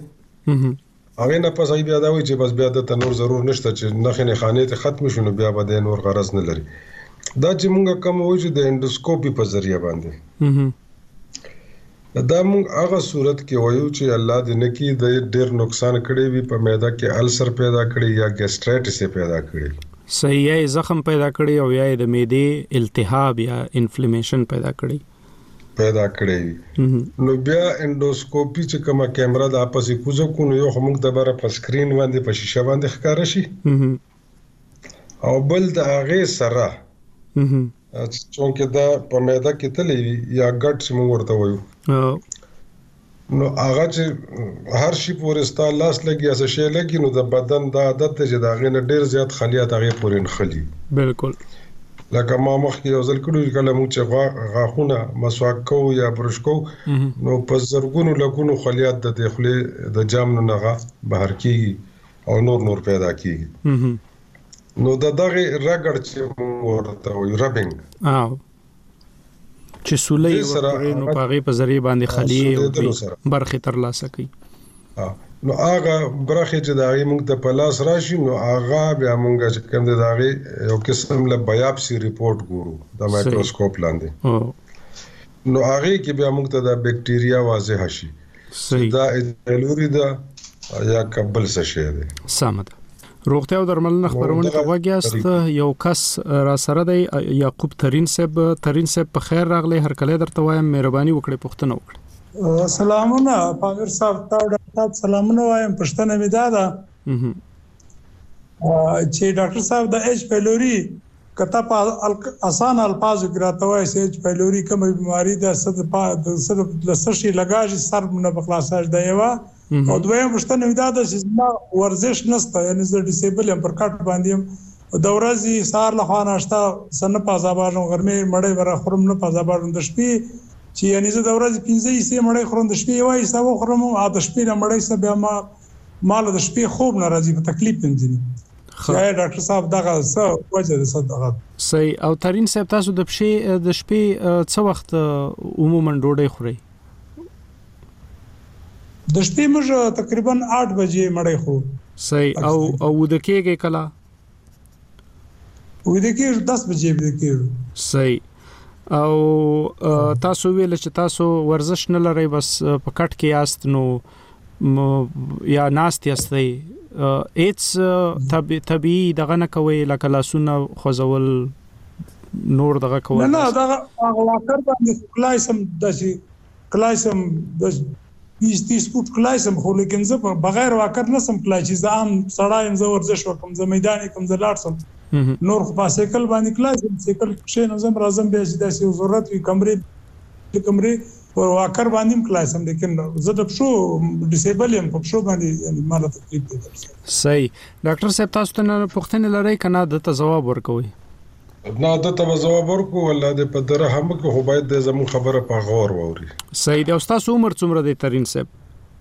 هغه نه پس بیا دا وایي چې بس بیا د نور ضرور نشته چې نخنه خانه ته ختم شونه بیا به نور غرض نه لري. دا چې مونږ کوم وایو چې د اندوسکوپي په ذریعہ باندې دا مونږ هغه صورت کې وایو چې الله دې نه کې د ډېر نقصان کړي وي په معده کې السر پیدا کړي یا ګیسټرایټس پیدا کړي صحیح یا زخم پیدا کړي او یا د معدې التهاب یا انفلیمیشن پیدا کړي پیدا کړي نو بیا اندوسکوپي چې کومه کیمرا د اپسې کوزو کو نو یو موږ د بره په سکرین باندې په شیشه باندې ښکار شي او بل د هغه سره څنګه دا په معده کې تلې یا ګټ چې موږ ورته وایو نو هغه چې هر شي پورستا لاس لګي اسه شی لګي نو د بدن دا عادت چې دا غنه ډیر زیات خلیات هغه پورین خلی بالکل لکه ما مخکې یو ځل کړو کله موږ چې غاخونه مسواک کو یا برش کو نو په زرګونو لګونو خلیات د داخله د جام نه نغه بهر کیږي او نور نور پیدا کیږي نو دا دغه رګړ چې ورته وي ربینګ او چې سولې ورته نو پاغي په ذریعہ باندې خلیه او برخه تر لاسه کوي نو هغه برخه چې دا موږ د پلاس راشي نو هغه بیا موږ چې کوم د هغه یو قسم له بایوپسي ریپورت ګورو د مایکروسکوپ لاندې نو هغه کې بیا موږ ته د بکټیریا واضح شي دا ایلوري دا یا قبل څه شي ده سمه روغتیا او درملنه خبرونه کوګیاست یو کس را سره دی یعقوب ترین صاحب ترین صاحب په خیر راغلی هر کله درته وایم مهرباني وکړئ پوښتنه وکړئ. سلامونه پامیر صاحب تاسو سلامونه وایم پښتنه می دادا چې ډاکټر صاحب د ایچ پیلوري کته په آسان الفاظو کې راته وایي چې ایچ پیلوري کومه بیماری ده صد د صد لسشي لګاج سر نه بخلاصاج دی وا او دوی مشتنه ودا د چې ورزش نسته یعنی زه ډیسیبل ام پر کټ باندې د ورځې سار له خوا ناشتا سن په زابارو غرمه مړې ور خرم نه په زابارو د شپې چې یعنی زه د ورځې پنځه سي مړې خرم د شپې وای سو خرم او د شپې نه مړې سه بیا ما مال د شپې خوب ناراضي په تکلیف پنځني خای ډاکټر صاحب دغه څه وجه ده صدقه صحیح او ترین صاحب تاسو د شپې د شپې څه وخت عموما ډوډۍ خورئ د شپې موږ تقریبا आठ بجې مړې خو صحیح او او د کېږي کلا و د کې دس بجې د کې صحیح او تاسو ویل چې تاسو ورزش نه لرئ بس په کټ کې یاست نو یا ناست یاستئ اټس طبيعي دغه نه کوي لکه لاسونه خوځول نور دغه کوي نه نه دغه واکر باندې کلایسم داسي کلایسم د بیس تیس فوټ کلایسم خو لیکن زه بغیر واکر نسم کلای چې زام سړایم زه ورزش وکم زه میدان کوم زه لاړسم نور خو په سیکل باندې کلایسم سیکل شي نو زم راځم به چې داسې ضرورت وي کمرې کمرې او واکر باندې کلایسم لیکن زه د شو ډیسیبل یم په شو باندې یعنی مالا تکلیف دي. صحیح ډاکټر صاحب تاسو ته پوښتنه لرئ کنه د جواب ورکوي نه د ته جواب ورکو الله دې په دره هم کې خو باید د زمون خبره په غور ووري. صحیح دی. استاد عمر څومره دی ترین صاحب؟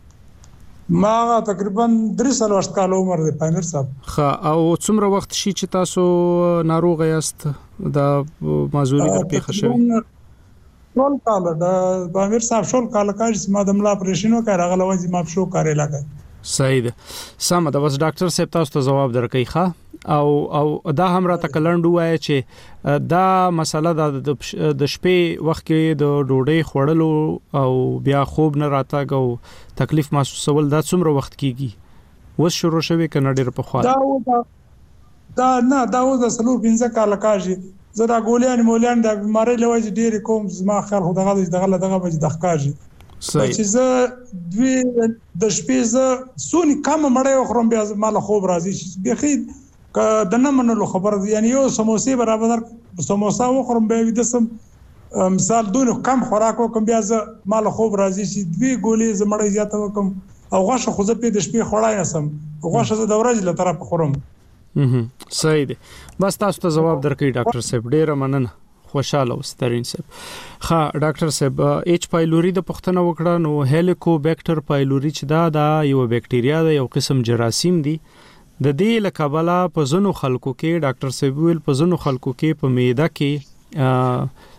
ما تقریبا درې سلويشت کال عمر دی پاینر صاحب. خا او څومره وخت شي چې تاسو ناروغ یاست د مازوري د پیښه شوی؟ ټول کال د پاینر صاحب ټول کال کار چې ما د ملا اپریشن وکړ هغه لوځي ما شو کارې لاګه. صحیح ده. سم ده. بس ډاکټر صاحب تاسو ته جواب درکې ښه او او دا هم را تکلند وای چې دا مسله د د شپې وخت کې د ډوډۍ خوړلو او بیا خوب نه راتګ او تکلیف محسوسول دا څومره وخت کیږي وس شروع شوی کنه ډېر په خوا دا دا نه دا و د سلور پنځه کال کاږي زه دا ګولیان مولان د بیماری لوي ډېر کوم زما خیال خو دغه دغه دغه بج د ښکاږي چې زه دوی د شپې زه سونی کم مړې خورم بیا مال خوب راځي چې بخید د نه منلو خبر یعنی یو سموسې برابر سموسا وخورم به ودسم مثال دونه کم خوراک وکم بیا زه مال خوب راځي چې دوی ګولې زمړې زیاته وکم او غوښه خو زه په د شپې خورای نسم غوښه زه د ورځې له طرف خورم. هم صحیح دی. بس تاسو ته جواب درکې ډاکټر صاحب ډېر مننه خوشاله اوسئ صاحب. ها ډاکټر صاحب ایچ پایلوري د پښتنه وکړه نو هیلیکوبیکټر پایلوري چې دا د یو بکټیریا د یو قسم جراثیم دی د دې لکبلا په زنو خلکو کې ډاکټر صاحب ویل په زنو خلکو کې په معده کې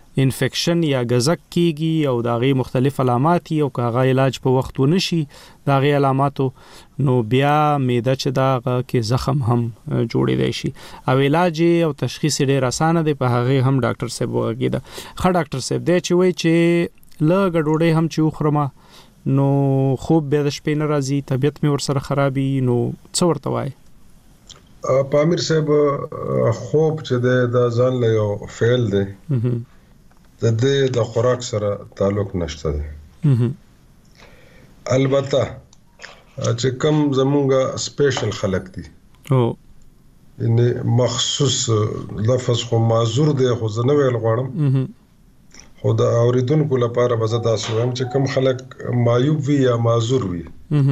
انفیکشن یا غزک کیږي او داغه مختلف علامات او کاغه علاج په وخت ونشي داغه علاماتو نو بیا معده چې داغه کې زخم هم جوړېدای شي او علاج او تشخیص ډېر اسانه دی په هغه هم ډاکټر صاحب وګیدا خا ډاکټر صاحب دی چې وای چې لږ ډوډۍ هم چې خورما نو خوب به د شپې نه راځي طبيعت مې ورسره خرابي نو څه ورته وای پامیر صاحب خوب چې د ځان له یو فعل دی د دې د خوراک سره تعلق نشته دی البته چې کوم زمونږه سپیشل خلق دي او ان مخصوص لفظ خو معذور دی خو زه نه ویل غواړم خو د اوریدونکو لپاره به زه داسې وایم چې کوم خلک معیوب وي یا معذور وي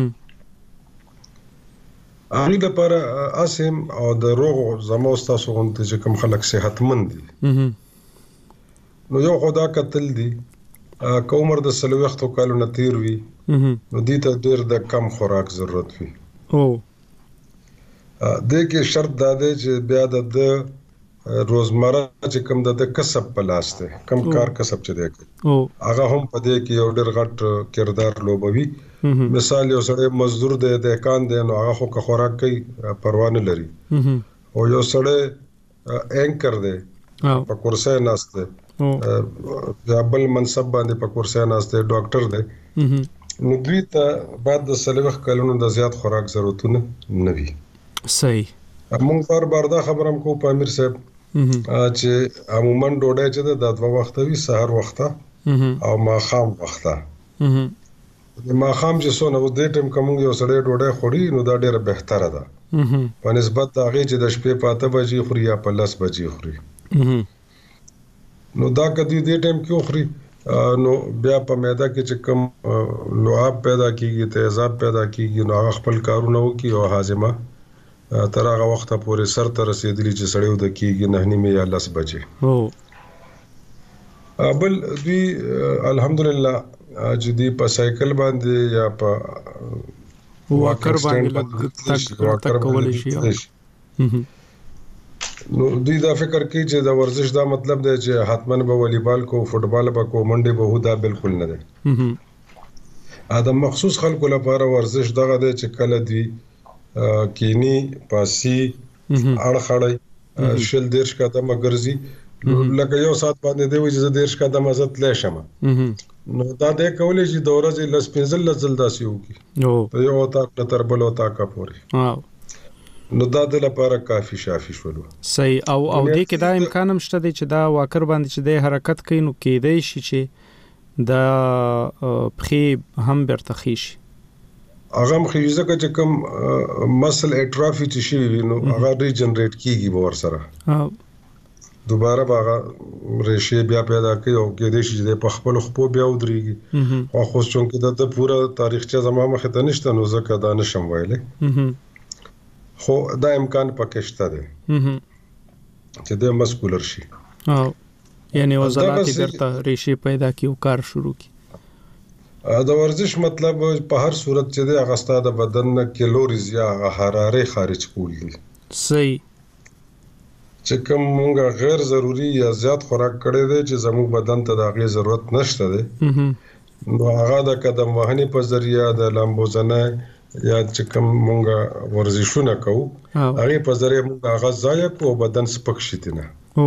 هغوی لپاره اسیم او د روغ زما او ستاسو غوندې چې کوم خلک صحتمند دي نو یو خدا قتل دي که عمر د څلوېښتو کالو نه تیر وي نو دې ته ډېر د کم خوراک ضرورت وي او دې کې شرط دا دی چې بیا د روزمره چې کوم د کسب په لاس دی کم کار کسب چې دی کوي هغه هم په دې کې یو ډېر غټ کردار لوبوي مثال یو سړی مزدور دی دهقان دی نو هغه خو که خوراک کوي پروا نه لري او یو سړی اینکر دی په کرسۍ ناست دی یا بل منصب باندې په کرسۍ ناست دی ډاکټر دی نو دوی ته بعد د څلوېښت کلونو د زیات خوراک ضرورتونه نه وي صحیح موږ بار بار دا خبره هم کوو پامیر صاحب چې عموما ډوډۍ چې ده دا دوه وخته وي سهار وخته او ماښام وخته د ماښام چې څونه اوس دې ټایم که موږ یو سړی ډوډۍ خوري نو دا ډېره بهتره ده په نسبت د هغې چې د شپې په اته بجې خوري یا په لس بجې خوري نو دا که دوی دې ټایم کې وخوري نو بیا په معده کې چې کوم لعاب پیدا کیږي تیزاب پیدا کیږي نو هغه خپل کارونه وکړي او هاضمه تر هغه وخته پورې سر ته رسېدلي چې سړی وده کیږي نهه نیمې یا لس بجې بل دوی الحمدلله چې دوی په سایکل باندې یا په واکر باندې تک کولی شي نو دوی دا فکر کوي چې د ورزش دا مطلب دی چې حتماً به والیبال کو فوټبال به کو منډې به هو دا بالکل نه دی دا مخصوص خلکو لپاره ورزش دغه دی چې کله دوی کینی پاسی اړخړی شل دیرش قدمه ګرځي لکه یو ساعت باندې دی وي چې زه دیرش قدمه زه تلی شم نو دا دی کولی شي د ورځې لس پنځلس ځل داسې وکړي په یو اتاق نه تر بل اتاقه پورې نو دا د لپاره کافي شافي شولو صحیح او او دې کې دا امکان هم شته دی چې دا واکر باندې چې د حرکت کوي نو کېدای شي چې دا پخې هم برته خي شي هغه هم خي ځکه چې کوم مسل اټرافي چې شي نو هغه ریجنریټ کیږي به ورسره دوباره به هغه ریشې بیا پیدا کوي او کېدای شي چې په خپلو خپو بیا ودرېږي خو خو چونکې د پوره تاریخچه زما مخې ته نشته نو ځکه دا نشم ویلی خو دا امکان پکې شته دی چې د مسکولر شي یعنی عضلات درته ریشې پیدا کی او کار شروع کی دا ورزش مطلب په هر صورت چې د هغه ستا د بدن نه کیلوریز یا حرارې خارج کول دي صحیح چې کوم مونږ غیر ضروری یا زیات خوراک کړی دی چې زموږ بدن ته د هغې ضرورت نشته دی نو هغه د قدم وهنې په ذریعه د لامبوزنۍ یا چې کوم مونږ ورزشونه کوو هغې په ذریعه مونږ هغه ضایع کوو بدن سپک شي ترې نه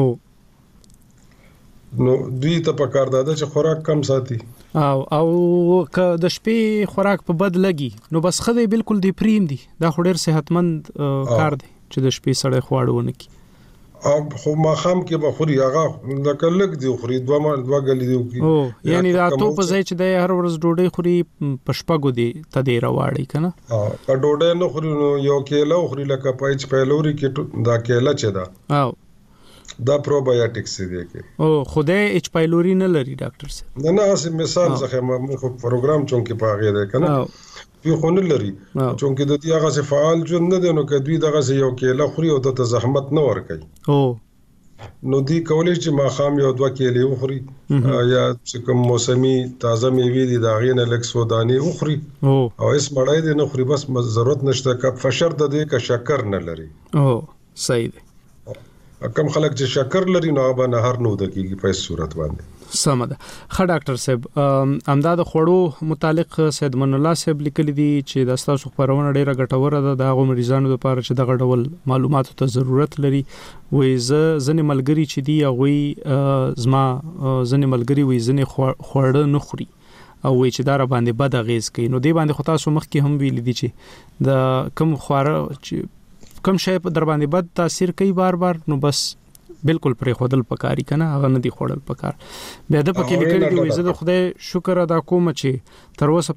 نو دوی ته پکار ده چې خوراک کم ساتي او او که د شپې خوراک په بد لګي نو بس خدای بالکل دی پریم دی دا خو ډېر صحتمند کار دی چې د شپې سړی خواړه ونه کړي او خو ماښام کې به خوري هغه لکه لږ دی خوري دوه دوه ګلې دی وکړي او یعنی دا تو په ځای چې د هر ورځ ډوډۍ خوري په شپږو دی ته دی راواړي که نه که ډوډۍ نه خوري نو یو کیله وخوري لکه په ایچ پیلوري کې دا کیله چې ده او دا پروبایوټکس دی کې او خدای ایچ پایلوري نه لري ډاکټر صاحب نه نه اسی مثال څخه مخ پروګرام چونکې پاغې ده کنه دوی خو نه لري چونکې د دې هغه څه فعال ژوند نه دی نو که دوی دغه څه یو کیله خوري او دته زحمت نه ورکوي او نو دوی کولی چې ماښام یو دوه کیلې وخوري یا چې کوم موسمي تازه میوې دي د هغې نه لږ څو دانې وخوري او هېڅ مړی دی نه خوري بس ضرورت نشته که فشر د دې که شکر نه لري او صحیح دی کم خلک چې شکر لري نو هغه نه هر نو د کیږي په صورت باندې سم ده. ښه ډاکټر صاحب امدا د خوړو متعلق سید من الله صاحب لیکلي دي چې د تاسو خبرونه ډیره ګټوره ده د هغه مریضانو لپاره چې دغه ډول معلوماتو ته ضرورت لري. وې ز ځنې ملګری چې دی هغه زما ځنې ملګری وې ځنې خوړه نه خوري او وې چې دا را باندې بد اغیز کوي. نو دی باندې خو تاسو مخکې هم ویل دي چې د کم خواره چې کم شی په در باندې بد تاثیر کوي بار بار نو بس بالکل پرې خودل پکاري کنه هغه نه دی خورل پکار. بیا د پکې لیکل دی وې زه د خدای شکر ادا کوم چې تر اوسه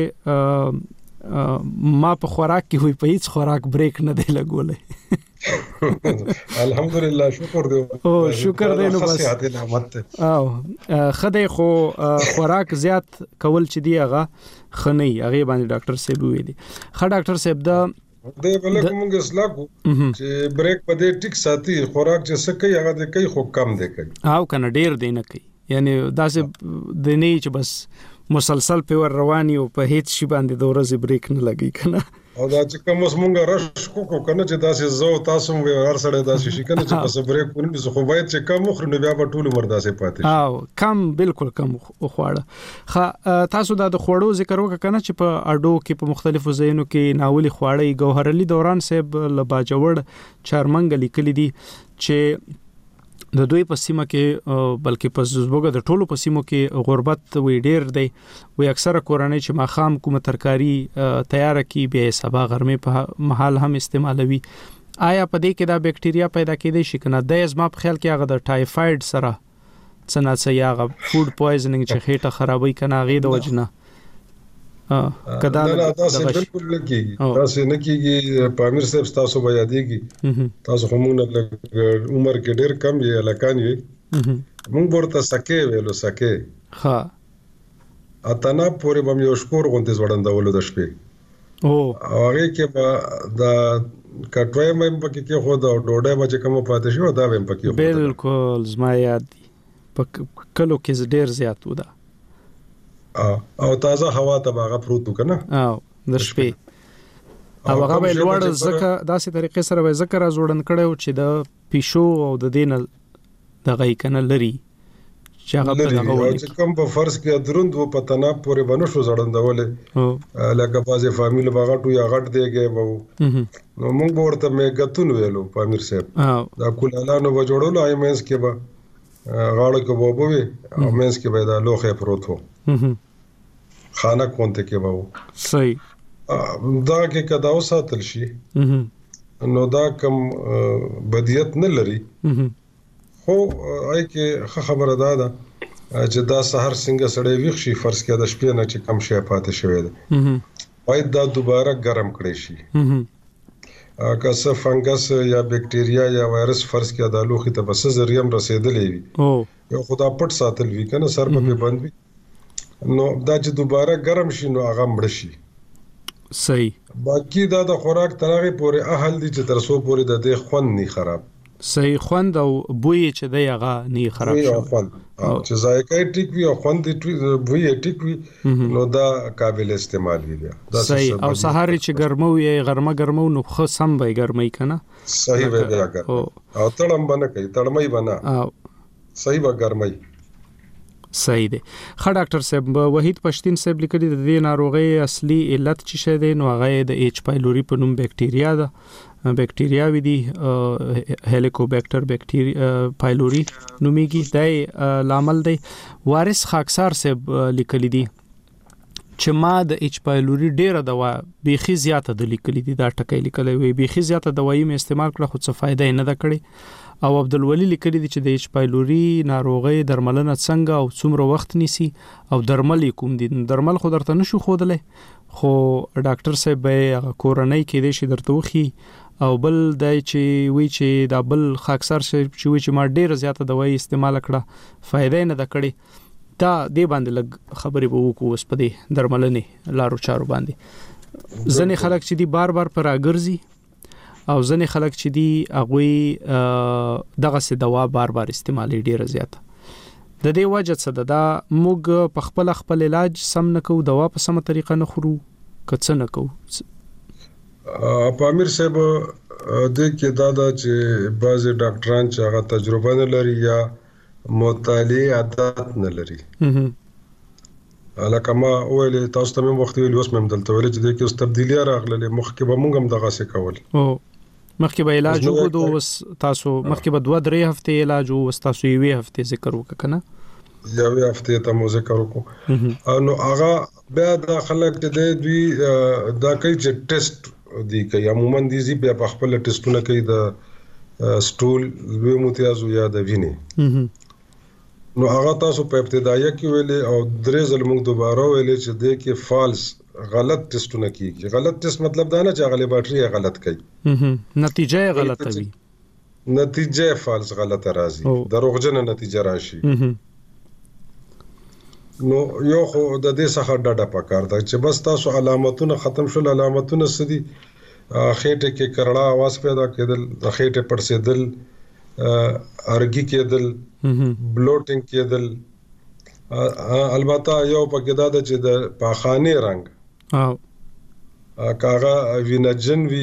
پورې ما په خوراک کې وي په هیڅ خوراک بریک نه دی لګولې. الحمدلله شکر دی او شکر دی نو بس او خدای خو خوراک زیات کول چې دی هغه خنۍ هغه باندې ډاکټر صاحب ویلي. ښه ډاکټر صاحب دا د بل کومه اصلاح کو چې بریک په دې ټیک ساتي خوراک چې څه کوي هغه د کوي خو کم دی کوي او کنه ډیر دی نه کوي یعنی داسې د نه چې بس مسلسل په رواني او په هیڅ شی باندې د ورځې بریک نه لګي کنه او دا چې کوم مونږه رش کو کو کنه چې داسې زو تاسو وی هر سره داسې شي کنه چې پس بریک ونی زه خو باید چې کم خور نو بیا په ټول عمر داسې پاتې شي او کم بالکل کم خواړه. خا تاسو دا د خوړو ذکر وکړه کنه چې په اډو کې په مختلفو ځایونو کې ناولي خواړه ګوهر علي دوران صاحب لباجوړ چارمنګ لیکلي دي چې د دوی په سیمه کې بلکې په زوګه د ټولو په سیمو کې غربت وی ډیر دی وی اکثره کورنۍ چې ماخام کوم ترکاری تیار کی به سبا غرمه په محل هم استعمالوي. آیا په دې کې دا بکټریا پیدا کېدای شي کنه د ازما په خیال کې هغه د ټایفاید سره څنګه څه یاغه فود پویزنینګ چې خېټه خرابوي کنه هغه د وجنه ا کدا نه تاسو بالکل نه کیږي تاسو نه کیږي پامیر صاحب تاسو بیا دیږي تاسو هم نه عمر کې ډېر کم یې لکان یې موږ ورته سکه ویلو سکه ها اتنا پورې بم یو شکور غونډه زوړندولو د شپې او هغه کې با د کټوي مې پکې کې خو دا ډوډۍ به کوم پاتې شو دا هم پکې بالکل زما یاد په کلو کې ډېر زیات و دا او تازه هوا ته باغه پروت کنه او د شپې او هغه به لوړ زکه داسې طریقې سره به ذکر ازوړن کړو چې د پیشو او د دین د غي کنه لري چې هغه په هغه وایي چې کوم په فرض کې دروند و پتنا پورې بنو شو زړندولې لکه بازه فامیل باغه ټو یا غټ دیږي وو نو موږ ورته مې غتون ویلو پامیر صاحب دا کولانو و جوړولو ایمنس کې به غاړه کې وبوي او مېنس کې به دا لوخه پروت وو خانه کونته کې وو صحیح دا کې کدا وساتل شي نو دا کم بدیت نه لري خو آی کې خبره ده دا چې دا سحر څنګه سړی ویښ شي فرض کې د شپې نه چې کم شي پاتې شوی ده باید دا دوباره ګرم کړی شي که څه فنګس یا بکټریا یا وایرس فرض کې د لوخي ته بس زریم رسیدلې وي یو خدا پټ ساتل وی کنه سر په بند وي نو دا چې دوباره ګرم شي نو هغه مړ شي صحیح باقی دا د خوراک ترغه پورې اهل دي چې تر سو پورې د دې خوند نه خراب صحیح خوند او بوی چې دی هغه نه خراب شي او چې ذایقه ټیک وي او خوند بوی ټیک وي نو دا قابل استعمال وي دا صحیح او سحر چې ګرمو یې غرمه ګرمو نو خو سم به ګرمي کنه صحیح به بیا او تړم باندې کوي تړمای بنا او صحیح به ګرمي صحیح دی. ښه ډاکټر صاحب وحید پښتين صاحب لیکلي د دې ناروغي اصلي علت چې شه دی نو هغه د ایچ پایلوري په نوم بکټریا ده بکټریا وی دي هلیکوبیکټر بکټریا پایلوري نوميږي د لامل دی. وارث خاکسار صاحب لیکلي دي چې ما د ایچ پایلوري ډیره دوا بيخي زیاته د لیکلي دي دا ټکي لیکلي وي بيخي زیاته دوايي مې استعمال کړه خو څه فائدہ نه ده کړې او عبدالولی لیکلی دي چې د ایچ پایلوري ناروغي درملنه څنګه او څومره وخت نیسي او درمل کوم دي درمل خو درته نشو خودلې خو ډاکټر صاحب به کورنۍ کې دي چې درته وخی او بل دای چې وی چې دا بل خاکسر چې وی چې ما ډیره زیاته دوايي استعمال کړه فائدې نه ده کړې دا دې باندې لګ خبرې به وکړو اوس په دې درملنې لارو چارو باندې ځنې خلک چې دي بار بار پر اګرځي او ځنې خلک چې دی هغه دغه سي دوا بار بار استعمالي ډیره زیاته د دې وجه څه ده دا موږ په خپل خپل علاج سم نه کوو دوا په سم طریقه نه خورو کڅ نه کوو پامیر صاحب د کې دا دا چې بعض ډاکټران چې هغه تجربه نه لري یا مطالعه عادت نه لري لکه ما ویل تاسو ته مې وخت ویل اوس مې دلته ویل چې د کې اوس تبدیلی راغله مخکې به مونږ هم دغه څه کول او مخکې به علاج وکړو اوس تاسو مخکې به دوه درې هفته علاج او تاسو یوې هفته ذکر وکړه یوې هفته ته مو ذکر وکړو نو هغه بیا د خلک ته دوی دا کوي چې ټیسټ دی کوي عموما دي زی بیا په خپل ټیسټونه کوي د سټول لوی متیازو یا د وینې نو هغه تاسو په ابتدایه کې ویلې او درې ځل موږ دوباره ویلې چې د کې فالس غلط ټیسټونه کیږي غلط ټیسټ مطلب دا نه چې هغه لیبارټري غلط کوي نتیجه غلطه وي نتیجه فالس غلطه راځي دروغجنه نتیجه راشي نو یو خو د دې څخه ډډه پکار ده چې بس تاسو علامتونه ختم شول علامتونه سدي خېټه کې کرړه आवाज پیدا کېدل د خېټه پړسېدل ارګي کېدل بلوټینګ کېدل البته یو پکې دا چې د پاخانه رنگ او کاغه وینجن وی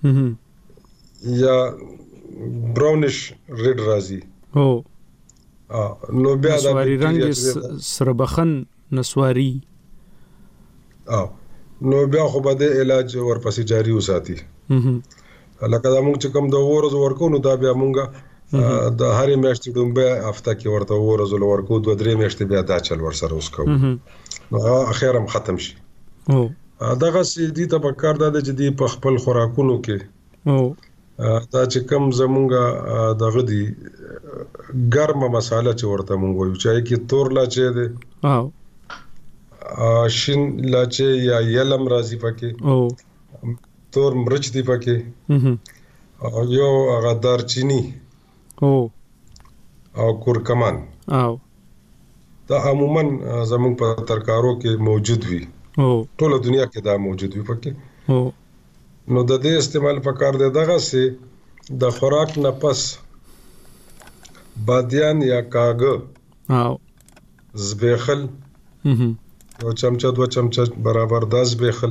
یا براونش ریډ راځي او نو بیا د نسواری رنگ سربخن نسواری او نو بیا خو به د علاج ورپسې جاری وساتي لکه دا موږ چې کوم د ورځ ورکو نو دا بیا موږ د هرې میاشتې دومره هفته کې ورته ورځ ورکو دوه درې میاشتې بیا دا چل ور سره اوس کوو نو اخر هم ختم شي او دغه سې دي ته پکار دا چې دی په خپل خوراکونو کې او دا چې کوم زمونږه دغه دی ګرمه مساله چې ورته مونږ وایو چې کې تور لاچې ده او شین لاچې یا یلم راځي پکې او تور مرچ دی پکې او یو هغه دارچینی او او کورکمان او دا عموما زمونږ په ترکارو کې موجود وي او ټول دنیا کې دا موجود وي پکې او نو د دې استعمال پکار دی دغه سه د خوراک نه پس بادیان یا کاغه او زبیخل یو چمچه دو چمچه برابر د زبیخل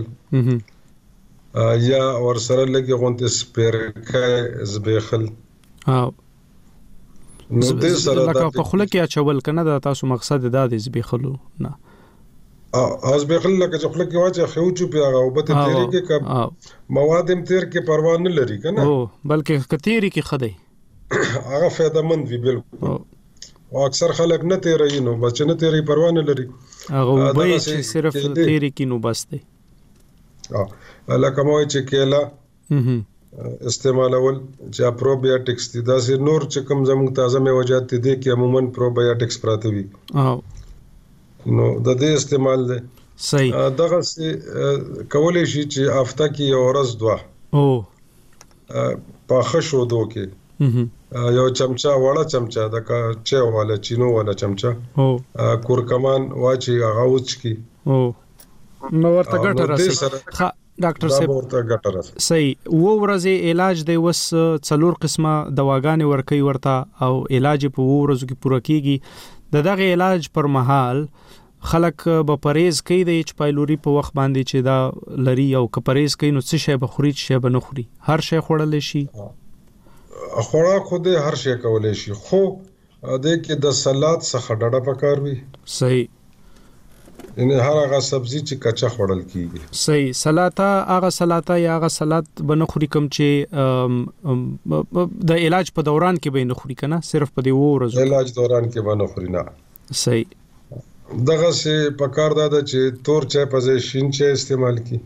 یا ور سره لګي غونته سپیرکای زبیخل او نو دې سره لکه په خله کې اچول کنه دا تاسو مقصد دا دی زبیخلو نه از بخل لکه چې خپل کې واچې خو چې په هغه وبته تیری کې کب مواد هم تیر کې پروا نه لري کنه او بلکې کتیری کې خدای هغه فائدہ مند وی بالکل او اکثر خلک نه تیری نو بچ نه تیری پروا نه لري هغه به چې صرف تیری کې نو بس دی اه لکه مو چې کېلا استعمالول چې پروبیوټکس دي دا سي نور چې کوم زموږ تازه میوجات دي کې عموما پروبیوټکس پراته وي او نو د دې استعمال دی صحیح دغه سي کولای شي چې هفته کې یو ورځ دوه او په خشو دو کې یو چمچا وړه چمچا د چا والا چینو والا چمچا او کورکمان واچي هغه وچ کی او نو ورته ګټه راسي ډاکټر صاحب ورته ګټه راسي صحیح و ورځې علاج دی وس څلور قسمه دواګانې ورکي ورته او علاج په و ورځو کې پوره کیږي د دغه علاج پر مهال خلک به پرهیز کوي د ایچ پایلوري په وخت باندې چې دا لري او که پرهیز کوي نو څه شی به خوري څه شی به نه خوري هر شی خوړل شي خوراک خو دې هر شی کولای شي خو د کې د سلاد څخه ډډه پکار وي صحیح ان هر هغه سبزی چې کچا خوړل کیږي صحیح سلاطه هغه سلاطه یا هغه سلاد به نه خوري کوم چې د علاج په دوران کې به نه خوري کنه صرف په دې ورځو علاج دوران کې به نه خوري نه صحیح دغه سه پکار دا چې تور چای په ځای شین چای استعمال کی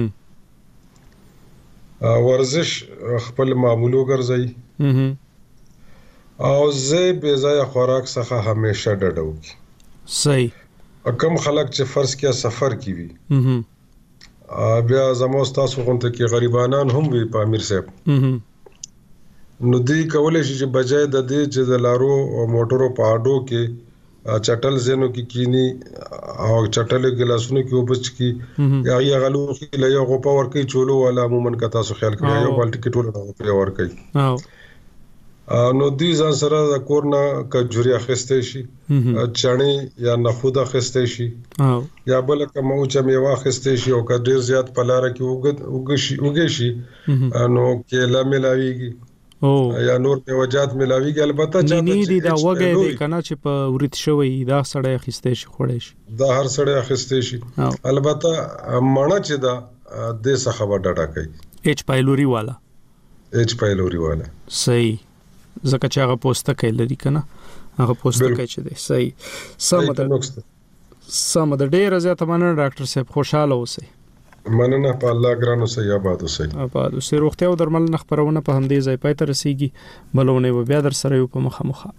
ورزش خپل معمولو ګرځي او زه به ځای خوراک څخه همیشه ډډه وکړم صحیح کم خلک چې فرض کیا سفر کی وي بیا زموږ تاسو غونته کې غریبانان هم وي په امیر صاحب نو دی کولای شي چې بجای د دې چې د لارو او موټرو په اډو کې چټل زینو کې کینی او چټل ګلاسونو کې وبچ کی یا یا غلو کې له یو پاور کې چولو والا عموما کا تاسو خیال کړئ یو بالټ کې ټول نه پاور کوي نو دې ځان سره د کورنا کجوري اخستې شي چڼي یا نخود اخستې شي یا بل کوم او چې میوه اخستې شي او کډیر زیات پلاره کې وګ وګشي وګشي نو کېلا ملاويږي او یا نور میوجات ملاويږي البته چې نه دي دا وګه دي کنه چې په ورت شوی دا سړی اخستې شي خوړې شي دا هر سړی اخستې شي البته مړه چې دا د څه خبر ډاټا کوي ایچ پایلوري والا ایچ پایلوري والا صحیح زکه چې هغه پوسټه کوي لري کنه هغه پوسټه کوي چې دی صحیح سم ده سم ده ډیر زیاته مننه ډاکټر صاحب خوشاله اوسئ مننه په الله ګرانو سي آباد اوسئ آباد اوسئ روغتیا او درملنه خبرونه په همدې ځای پای ته رسیږي بلونه بیا در سره یو په مخه مخه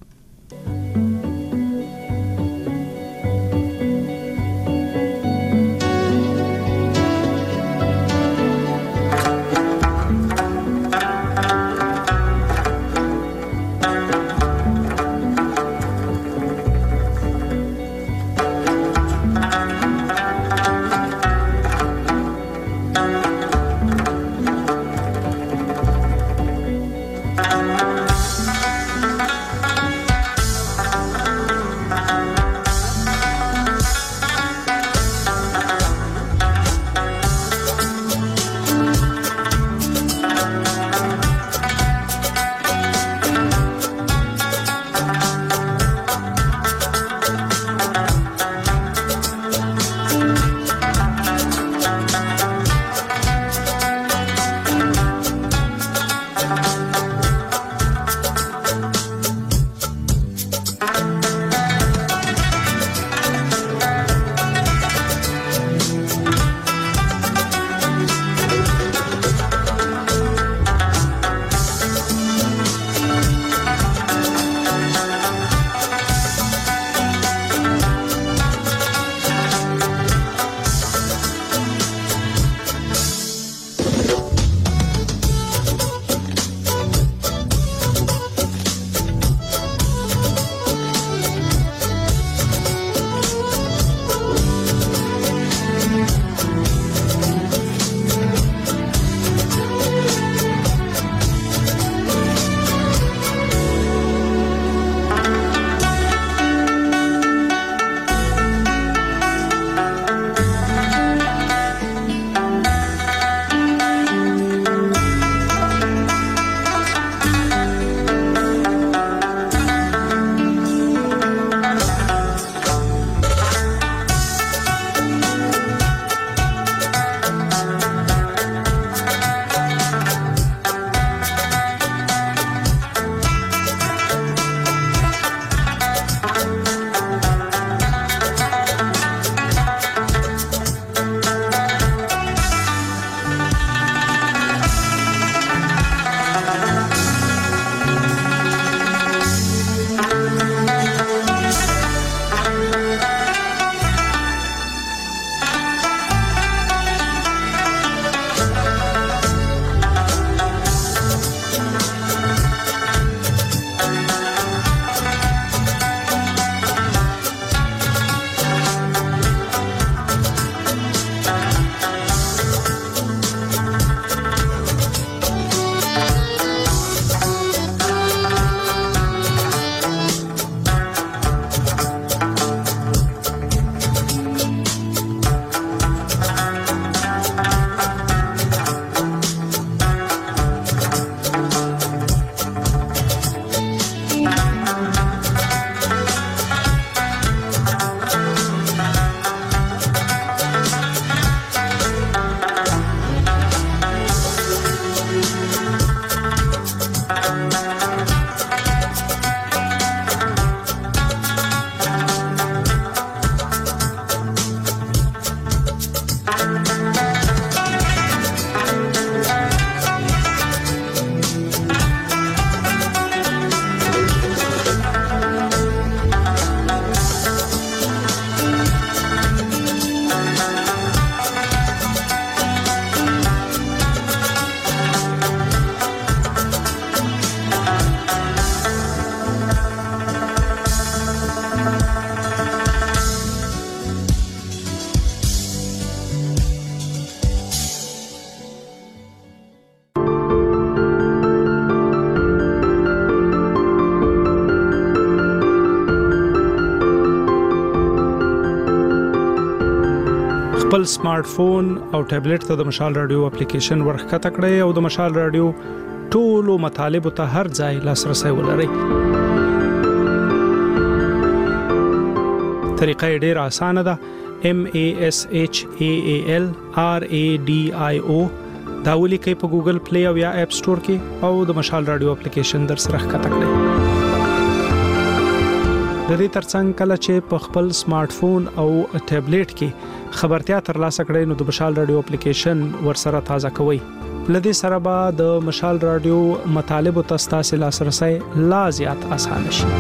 خپل سمارټ فون او ټابلیټ ته د مشال رادیو اپلیکیشن ورخکته کړئ او د مشال رادیو ټولو مطالبه ته هر ځای لاسرسي ولرئ. طریقه ډیره اسانه ده. M A S H A A L R A D I O دا ولیکئ په ګوګل پلی او یا اپ سٹور کې او د مشال رادیو اپلیکیشن در سره ښکته کړئ. د دې ترڅنګ کله چې په خپل سمارټ فون او ټابلیټ کې خبرتیا ترلاسه کړئ نو د مشال رادیو اپلیکیشن ورسره تازه کوئ. لدې سره به د مشال رادیو مطالب ته ستاسو لاسرسي لا زیات اسانه شي.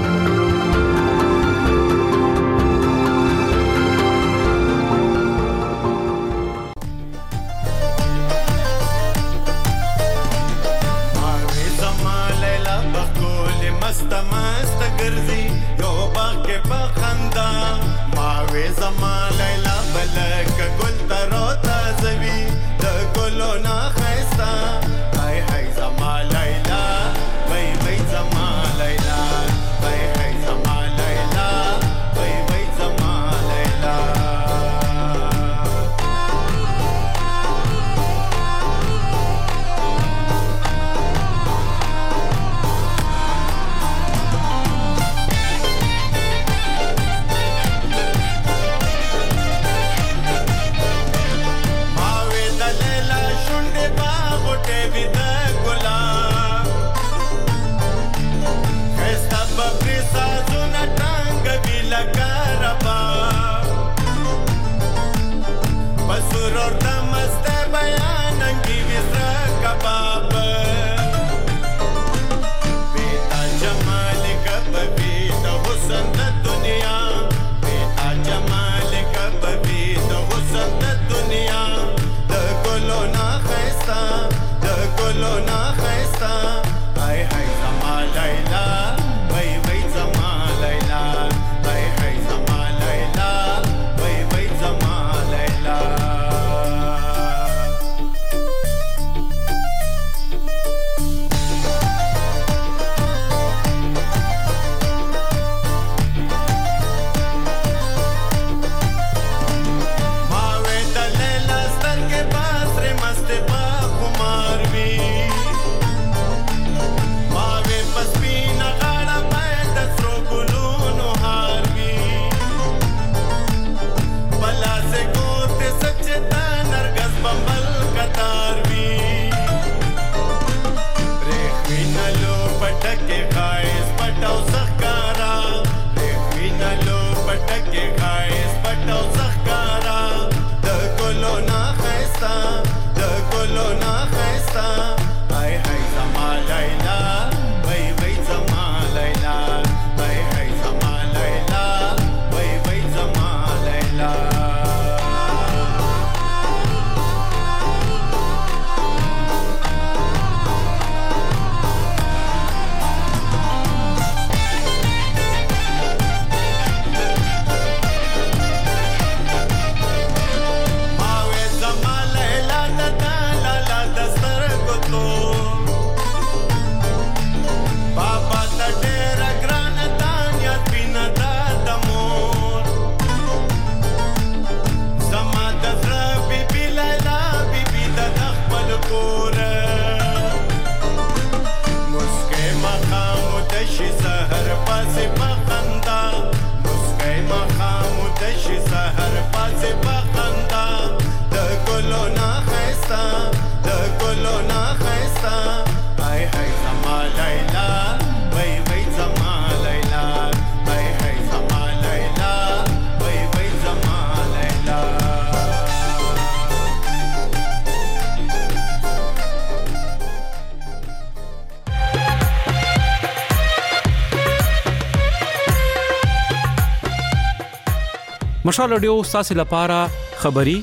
مشال رادیو تاسو لپاره خبری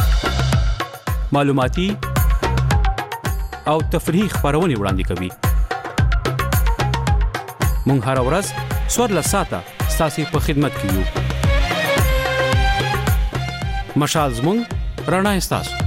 معلوماتي او تفریحي خبرونه وړاندې کوي. مونږ هر ورځ څوارلس ساعته تاسو په خدمت کې یو. مشال زموږ رڼا تاسو